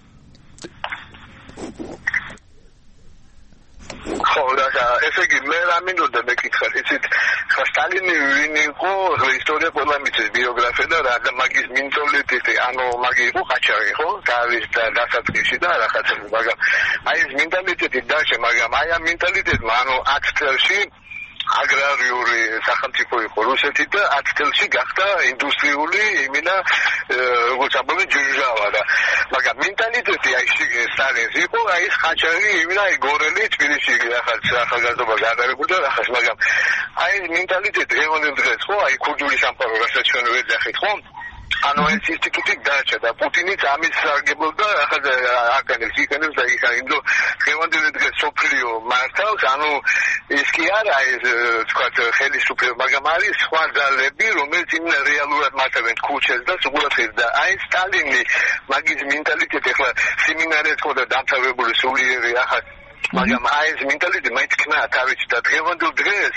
ხო, ესე იგი მე რა მინდოდა მეკითხა, იცით, ხა სტალინი ვინ იყო, ისტორია ყველა მიცის ბიოგრაფია და რა და მაგის მენტალიტეტი, ანუ მაგი იყო ყაჩაღი, ხო? თავის დასაწყისში და რაღაცა, მაგრამ აი ეს მენტალიტეტი დაშე, მაგრამ აი ამ მენტალიტეტმა, ანუ 10 წელში აგრარიული სახელმწიფო იყო რუსეთი და 10 წელში გახდა ინდუსტრიული, იმენა როგორც ამბობენ ჯუჟავა და მაგრამ მენტალიტეტი აი სტალინს იყო, აი ეს ყაჩაღი, იმენა გორელი თბილისში ახალგაზრდობა გადაარებული და ახაც, მაგრამ აი ეს მენტალიტეტი ევოლუცია დღეს ხო, აი ქურდული სამყარო რასაც ჩვენ ვეძახით, ხო? ანუ ეს ინსტიტუტი დაჭა და პუტინიც ამის სარგებლობდა, ახლა აკანებს იქნებს და იქნებს დღევანდელი დღეს სოფლიო მართავს, ანუ ეს კი არა ეს თქვა ხელისუფლება, მაგრამ არის სხვა ძალები, რომელიც იმ რეალურად მართებენ ქუჩას და სულ და აი სტალინი მაგის მენტალიტეტი ახლა სემინარი თქო და დამთავრებული სულიერი ახლა მაგრამ აი ეს მენტალიტეტი მეცქნა თავის და დღევანდელ დღეს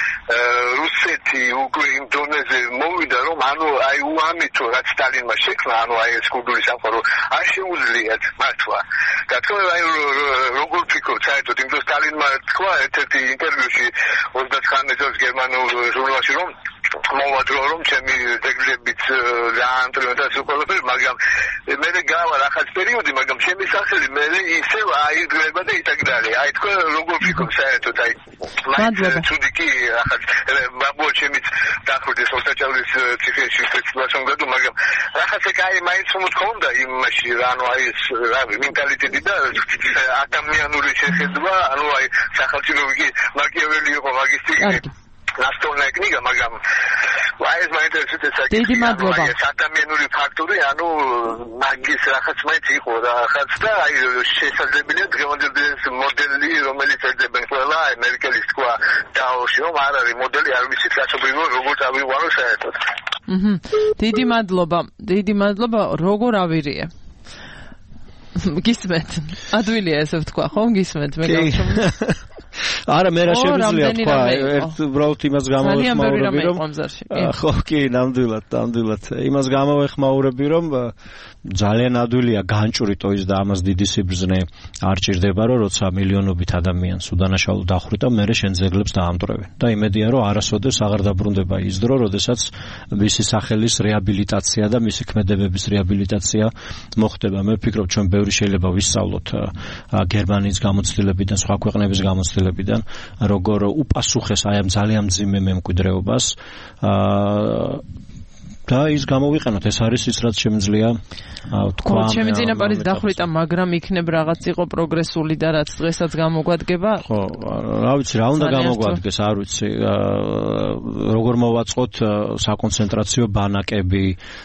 რუსეთი უკვე იმ დონეზე მოვიდა რომ ანუ აი უამითო რაც სტალინმა შექმნა ანუ აი ეს ქურდული სამყარო არ შეუძლიათ მართლა და თქვენ აი როგორ ფიქრობთ საერთოდ იმ დროს სტალინმა თქვა ერთ-ერთი ინტერვიუში 29 წელს გერმანულ ჟურნალში რომ მოვადრო რომ ჩემი ძეგლებიც დაანტრიოდა სულ მაგრამ მე გავა რაღაც პერიოდი მაგრამ ჩემი სახელი მე ისევ აიგრება და იტაგდარი აი თქვენ როგორ ფიქრობთ საერთოდ აი ცუდი კი რაღაც ბაბუა ჩემიც დახრდეს ოსტაჭალის ციხეში სპეციალურად გადო მაგრამ რაღაცა კაი მაინც მომთხოვდა იმაში ანუ აი ეს რა მენტალიტეტი და ადამიანური შეხედვა ანუ აი სახელმწიფო მაგიაველი იყო მაგისტრი ნასტოლნა კნიგა მაგრამ აი ეს მაინტერესებს დიდი მადლობა ეს ადამიანური ფაქტორი ანუ მაგის რაღაც მაინც იყო რაღაც და აი შესაძლებელია დღევანდელ დღეს მოდელი რომელიც ეძებენ ყველა ამერიკელის თქვა დაოში რომ არ არის მოდელი არ ვიცით კაცობრიო როგორ წავიყვანო საერთოდ დიდი მადლობა, როგორ ავირია? გისმენთ? ადვილია ესე ვთქვა, ხო? გისმენთ მე გავშობ. არა, მე რა შემიძლია თქვა, უბრალოდ იმას გამოვეხმაურები, რომ ხო, კი, ნამდვილად. იმას გამოვეხმაურები, რომ ძალიან ადვილია განჭვრიტო ის და ამას დიდი სიბრძნე არ ჭირდება, რომ როცა მილიონობით ადამიანს უდანაშაულო დახვრიტა, მერე შენ ძეგლებს დაამტვრევენ. და იმედია, რომ არასოდეს აღარ დაბრუნდება ის დრო, როდესაც მისი სახელის რეაბილიტაცია და მისი ქმედებების რეაბილიტაცია მოხდება. მე ვფიქრობ, ჩვენ ბევრი შეიძლება ვისწავლოთ გერმანიის გამოცდილებიდან, სხვა ქვეყნების გამოცდილებიდან, როგორ უპასუხეს აი ამ ძალიან მძიმე მემკვიდრეობას და ის გამოვიყენოთ, ეს არის ის, რაც შემიძლია თქვა. ჩემი წინაპარის დახვრიტა, მაგრამ იქნებ რაღაც იყო პროგრესული და რაც დღესაც გამოგვადგება. ხო, რა ვიცი, რა უნდა გამოგვადგეს, არ ვიცი. როგორ მოვაწყოთ საკონცენტრაციო ბანაკები,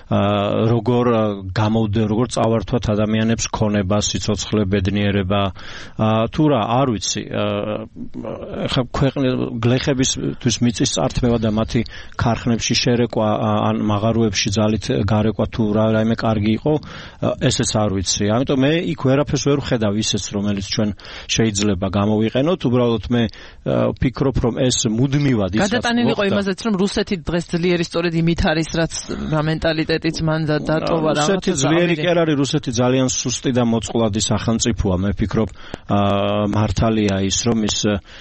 როგორ წავართვათ ადამიანებს ქონება, სიცოცხლე, ბედნიერება, თუ რა, არ ვიცი. ხა გლეხებისთვის მიწის წართმევა და მათი ქარხნებში შერეკვა ან მაღაროებში ძალით გარეკვა თუ რაიმე კარგი იყო, ესეც არ ვიცი. ამიტომ მე იქ ვერაფერს ვერ ვხედავ ისეც, რომელიც ჩვენ შეიძლება გამოვიყენოთ. უბრალოდ მე ვფიქრობ, რომ ეს მუდმივად ის გადატანილიყო იმაზეც, რომ რუსეთი დღეს ძლიერი სწორედ იმით არის, რაც მენტალიტეტიც მან დატოვა რა. რუსეთი ძლიერი კი არ არის, რუსეთი ძალიან სუსტი და მოწყვლადი სახელმწიფოა. მე ვფიქრობ, მართალია ის, რომ ის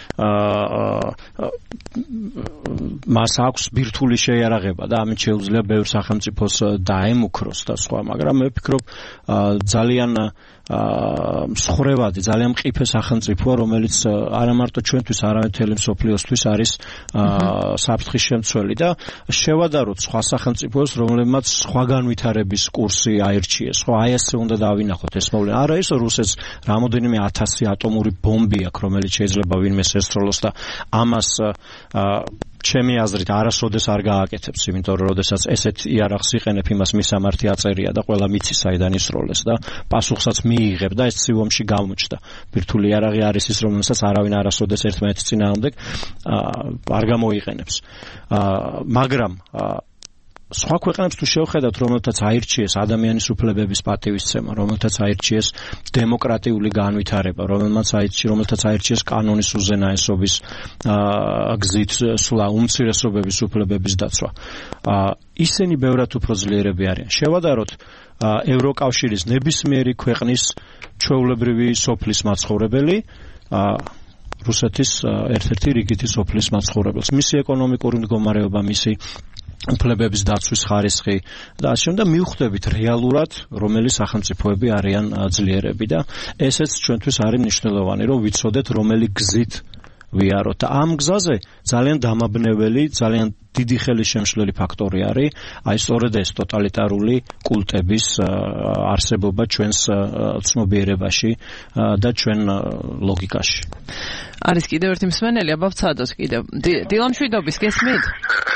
მას აქვს ბირთვული შეიარაღება და ამით შეუძლია ბევრ სახელმწიფოს დაემუქროს და სხვა, მაგრამ მე ვფიქრობ ძალიან მსხრევადი, ძალიან მყიფე სახელმწიფოა, რომელიც არა მარტო ჩვენთვის, არამედ მთელი მსოფლიოსთვის არის საფრთხის შემცველი და შევადაროთ სხვა სახელმწიფოს, რომლებმაც სხვა განვითარების კურსი აირჩიეს. ხო, აი ესე უნდა დავინახოთ ეს მოვლენა. არა ის, რომ რუსეთს რამოდენიმე 1000 ატომური ბომბი აქვს, რომელიც შეიძლება ვინმე შესროლოს და ამას ჩემი აზრით არასოდეს არ გააკეთებს, იმიტომ რომ როდესაც ესეთ იარაღს იყენებ, იმას მისამართი აწერია და ყველა მიცის საიდან ისროლეს და პასუხსაც მიიღებ და ეს ცივომში გამოჩნდა. ბირთვული იარაღი არის ის, რომელსაც არავინ არასოდეს ერთმანეთის წინააღმდეგ არ გამოიყენებს. მაგრამ სხვა ქვეყნებს თუ შევხედავთ, რომელთაც აირჩიეს ადამიანის უფლებების პატივისცემა, რომელთაც აირჩიეს დემოკრატიული განვითარება, რომელთაც აირჩიეს კანონის უზენაესობის გზით სვლა, უმცირესობების უფლებების დაცვა. ისინი ბევრად უფრო ძლიერები არიან. შევადაროთ ევროკავშირის ნებისმიერი ქვეყნის ჩვეულებრივი სოფლის მაცხოვრებელი რუსეთის ერთ-ერთი რიგითი სოფლის მაცხოვრებელს. მისი ეკონომიკური მდგომარეობა, მისი უფლებების დაცვის ხარისხი და ასე შემდეგ მივხვდებით რეალურად, რომელი სახელმწიფოები არიან ძლიერები და ესეც ჩვენთვის არის მნიშვნელოვანი, რომ ვიცოდეთ, რომელი გზით ვიაროთ. და ამ გზაზე ძალიან დამაბნეველი, ძალიან დიდი ხელისშემშლელი ფაქტორი არის აი სწორედ ეს ტოტალიტარული კულტების არსებობა ჩვენს ცნობიერებაში და ჩვენ ლოგიკაში. არის კიდევ ერთი მსმენელი, აბა ვცადოთ კიდევ. დილამშვიდობის, გესმით?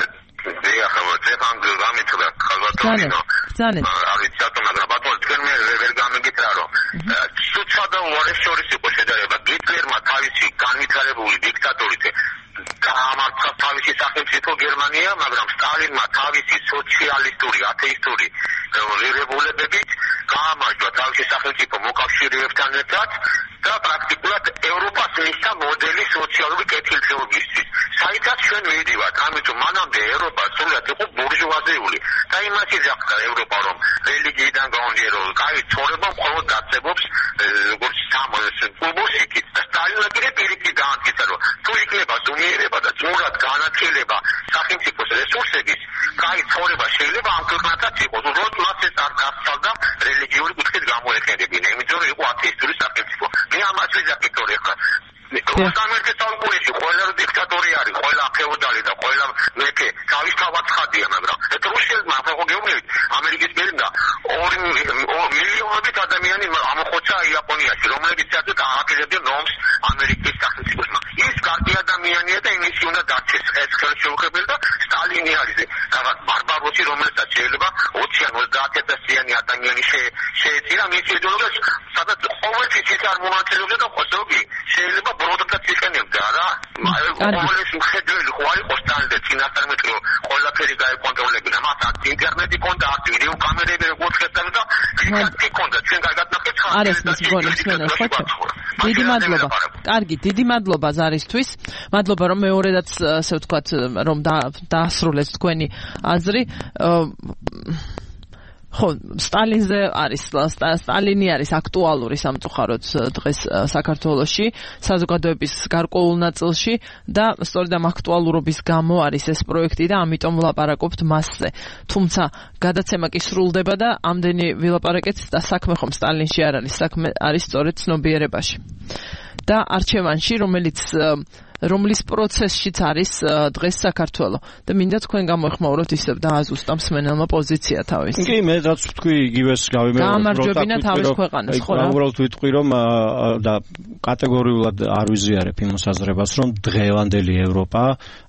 ძალიან არის სათანადო ბატონო, თქვენ მე ვერ გამიგითხრა, რომ სუცადა უარეს შორის იყო შედარება გიტლერმა თავისი განვითარებული დიქტატორით დაამარცხა თავისი სახელმწიფო გერმანია, მაგრამ სტალინმა თავისი სოციალისტური, ათეისტური ღირებულებებით გაამარჯვა თავისი სახელმწიფო მოკავშირეებთან ერთად და პრაქტიკულად ევროპას მისცა მოდელი სოციალური კეთილდღეობისთვის. საიდანაც ჩვენ მივიდივართ, ამიტომ მანამდე ევროპა სულად იყო ბურჟუაზიული და იმას იძახდა ევროპა, რომ რელიგიიდან გამომდინარე, კაი ცხოვრება მხოლოდ დაწებობს როგორც სამოსიკით და სტალინმა კიდე პირიქით დაამტკიცა, რომ თუ იქნება ზომიერება და ძმურად განაწილება სახელმწიფოს რესურსების, კაი ცხოვრება შეიძლება ამ ქვეყნათაც იყოს, უბრალოდ მას ეს არ გასცალდა რელიგიური კუთხით გამოეყენებინა, იმიტომ რომ იყო ათეისტური სახელმწიფო. მე ამას ვიძახით, რომ ეხლა სამერთო საუკუნეში ყველა დიქტატორი არის, ყველა ფეოდალი და ყველა მეფე თავისთავად ცხადია, მაგრამ რუსეთმა ახლა გეუბნებით, ამერიკის მერინდა 2 მილიონობით ადამიანი ამოხოცა იაპონიაში, რომლებიც საერთოდ ააგებდნენ რომს ამერიკის სახელმწიფოსმა. ის კარგი ადამიანია და იმისი უნდა დარჩეს. ეს ხელშეუხებელი და სტალინი არის რაღაც ბარბაროსი, რომელსაც შეიძლება 20-30 ადამიანი შეეწირა მის იდეოლოგიას, სადაც ყოველთვის ის არ მონაწილეობდა და ზოგი შეიძლება ბროდადაც იყენებდა რა. ყოველთვის მხედველი ხო არის სტალინი, წინასწარმეტყველო ყველაფერი გაეკონტროლებინა. მათ ინტერნეტი კონდა, ვიდეო კამერები როგორც ხეთდა და ვიღაცი კონდა, ჩვენ კარგად ნახეთ ხარ. არის მის მგონი მსმენელს ხო? დიდი მადლობა. კარგი, დიდი მადლობა ზარისთვის. მადლობა რომ მეორედაც ასე ვთქვათ რომ დაასრულეთ თქვენი აზრი. ხო, სტალინზე არის სტალინი არის აქტუალური სამწუხაროდ დღეს საქართველოში, საზოგადოების გარკვეულ ნაწილში და სწორედ ამ აქტუალურობის გამო არის ეს პროექტი და ამიტომ ვლაპარაკობთ მასზე. თუმცა გადაცემა კი სრულდება და ამდენი ვილაპარაკეთ და საქმე ხომ სტალინში არ არის, საქმე არის სწორედ ცნობიერებაში. და არჩევანში, რომლის პროცესშიც არის დღეს საქართველო და მინდა თქვენ გამოეხმაუროთ ისევ დააზუსტა მსმენელმა პოზიცია თავისი. კი, მე რაც ვთქვი, იგივეს გავიმეორებ. გამარჯვებინა თავის ქვეყანას, ხო რა? უბრალოდ ვიტყვი რომ და კატეგორიულად არ ვიზიარებ იმ მოსაზრებას, რომ დღევანდელი ევროპა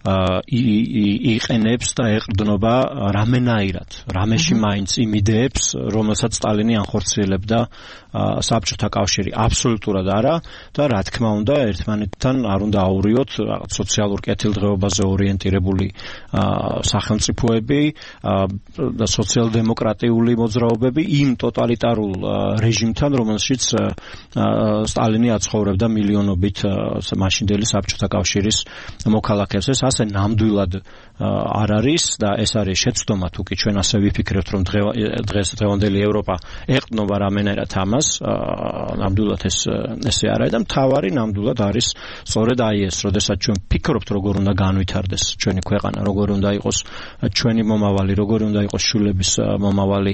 იყენებს და ეყრდნობა რამენაირად, რამეში მაინც იმ იდეებს, რომელსაც სტალინი ანხორციელებდა საბჭოთა კავშირი. აბსოლუტურად არა და რა თქმა უნდა, ერთმანეთთან არ უნდა აურიოთ რაღაც სოციალურ კეთილდღეობაზე ორიენტირებული სახელმწიფოები და სოციალ-დემოკრატიული მოძრაობები იმ ტოტალიტარულ რეჟიმთან, რომელშიც სტალინი აცხოვრებდა მილიონობით მაშინდელი საბჭოთა კავშირის მოქალაქეებს. ეს ასე ნამდვილად არ არის და ეს არის შეცდომა, თუ კი ჩვენ ასე ვიფიქრებთ, რომ დღევანდელი ევროპა ეყრდნობა რამენერად ამას, ნამდვილად ესე არ არის და მთავარი ნამდვილად არის სწორედ აი ეს, როდესაც ჩვენ ფიქრობთ, როგორ უნდა განვითარდეს ჩვენი ქვეყანა, როგორ უნდა იყოს ჩვენი მომავალი, როგორ უნდა იყოს შვილების მომავალი,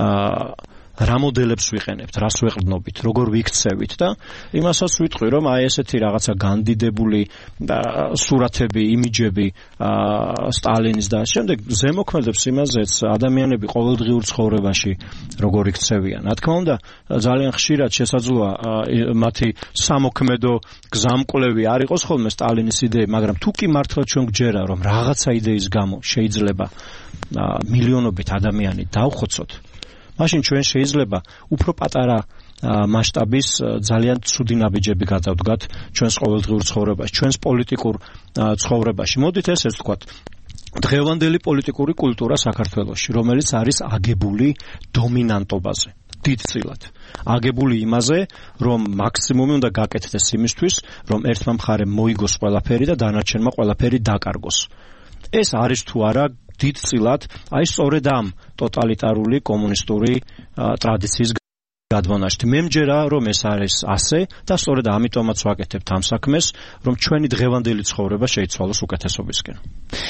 რა მოდელებს ვიყენებთ, რას ვეყრდნობით, როგორ ვიქცევით და იმასაც ვიტყვი, რომ აი ესეთი რაღაცა განდიდებული სურათები, იმიჯები სტალინის და შემდეგ ზემოქმედებს იმაზეც ადამიანები ყოველდღიურ ცხოვრებაში როგორ იქცევიან. რა თქმა უნდა, ძალიან ხშირად შესაძლოა მათი სამოქმედო გზამკვლევი არ იყოს ხოლმე სტალინის იდეები, მაგრამ თუ კი მართლა ჩვენ გვჯერა, რომ რაღაცა იდეის გამო შეიძლება მილიონობით ადამიანი დავხოცოთ, მაშინ ჩვენ შეიძლება უფრო პატარა მასშტაბის ძალიან ცუდი ნაბიჯები გადავდგათ ჩვენს ყოველდღიურ ცხოვრებაში, ჩვენს პოლიტიკურ ცხოვრებაში. მოდით ესეც ვთქვათ, დღევანდელი პოლიტიკური კულტურა საქართველოში, რომელიც არის აგებული დომინანტობაზე, დიდწილად. აგებული იმაზე, რომ მაქსიმუმი უნდა გაკეთდეს იმისთვის, რომ ერთმა მხარემ მოიგოს ყველაფერი და დანარჩენმა ყველაფერი დაკარგოს. ეს არის თუ არა დიდწილად აი სწორედ ამ ტოტალიტარული კომუნისტური ტრადიციის გადმონაშთი. მე მჯერა, რომ ეს არის ასე და სწორედ ამიტომაც ვაკეთებთ ამ საქმეს, რომ ჩვენი დღევანდელი ცხოვრება შეიცვალოს უკეთესობისკენ.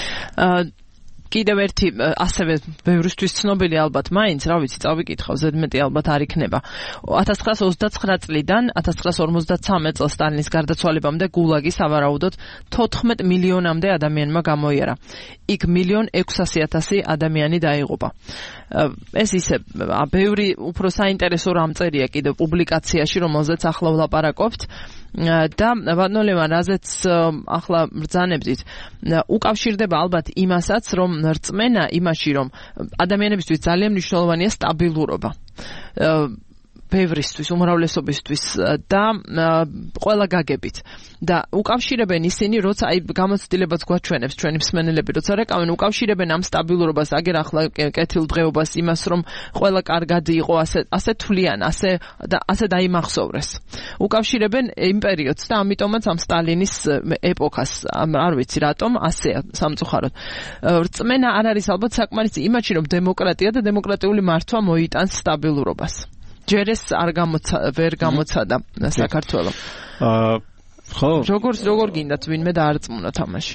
კიდევ ერთი ასევე ბევრისთვის ცნობილი ალბათ მაინც, რა ვიცი, წავიკითხავ, ზედმეტი ალბათ არ იქნება. 1929 წლიდან 1953 წელს სტალინის გარდაცვალებამდე გულაგი სავარაუდოდ 14 მილიონამდე ადამიანმა გამოიარა. იქ 1,600,000 ადამიანი დაიღუპა. ეს ისე ბევრი უფრო საინტერესო რამწერია კიდევ პუბლიკაციაში, რომელზეც ახლა ვლაპარაკობთ. და ბატონო, რაზეც ახლა ბრძანებდით, უკავშირდება ალბათ იმასაც, რომ რწმენა იმაში, რომ ადამიანებისთვის ძალიან მნიშვნელოვანია სტაბილურობა. ბევრისთვის, უმრავლესობისთვის და ყველა გაგებით. და უკავშირებენ ისინი, როცა აი გამოცდილებაც გვაჩვენებს ჩვენი მსმენელები, როცა რეკავენ, უკავშირებენ ამ სტაბილურობას, აგერ ახლა კეთილდღეობას იმას, რომ ყველა კარგად იყო, ასე თვლიან, ასე დაიმახსოვრეს. უკავშირებენ იმ პერიოდს და ამიტომაც ამ სტალინის ეპოქას, არ ვიცი რატომ, ასეა სამწუხაროდ. რწმენა არ არის ალბათ საკმარისი იმაში, რომ დემოკრატია და დემოკრატიული მართვა მოიტანს სტაბილურობას. ჯერ ეს ვერ გამოცადა საქართველო. ხო, როგორ გინდათ ვინმე დაარწმუნოთ ამაში?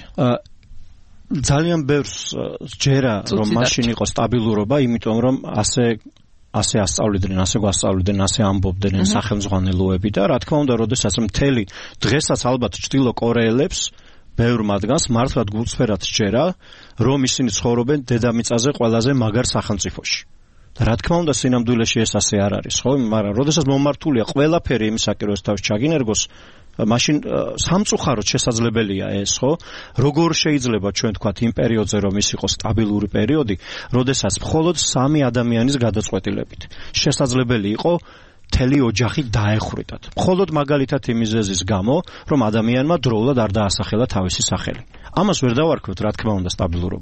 ძალიან ბევრს ჯერა, რომ მაშინ იყო სტაბილურობა, იმიტომ რომ ასე ასწავლიდნენ, ასე გვასწავლიდნენ, ასე ამბობდნენ სახელმძღვანელოები და რა თქმა უნდა, როდესაც მთელი დღესაც ალბათ ჭრდილო კორეელებს ბევრ მათგანს მართლად გულწრფელად სჯერა, რომ ისინი ცხოვრობენ დედამიწაზე ყველაზე მაგარ სახელმწიფოში. რა თქმა უნდა, სინამდვილეში ეს ასე არ არის, ხო? მაგრამ როდესაც მომართულია ყველაფერი იმისაკენ, რომ ეს თავის ჩაგინერგოს, მაშინ სამწუხაროდ შესაძლებელია ეს, ხო? როგორ შეიძლება ჩვენ თქვათ იმ პერიოდზე, რომ ის იყო სტაბილური პერიოდი, როდესაც მხოლოდ 3 ადამიანის გადაწყვეტილებით შესაძლებელი იყო მთელი ოჯახი დაეხრიტათ. მხოლოდ მაგალითად იმ მიზეზის გამო, რომ ადამიანმა დროულად არ დაასახელა თავისი სახელი. ამას ვერ დავარქვევთ, რა თქმა უნდა, სტაბილურობა.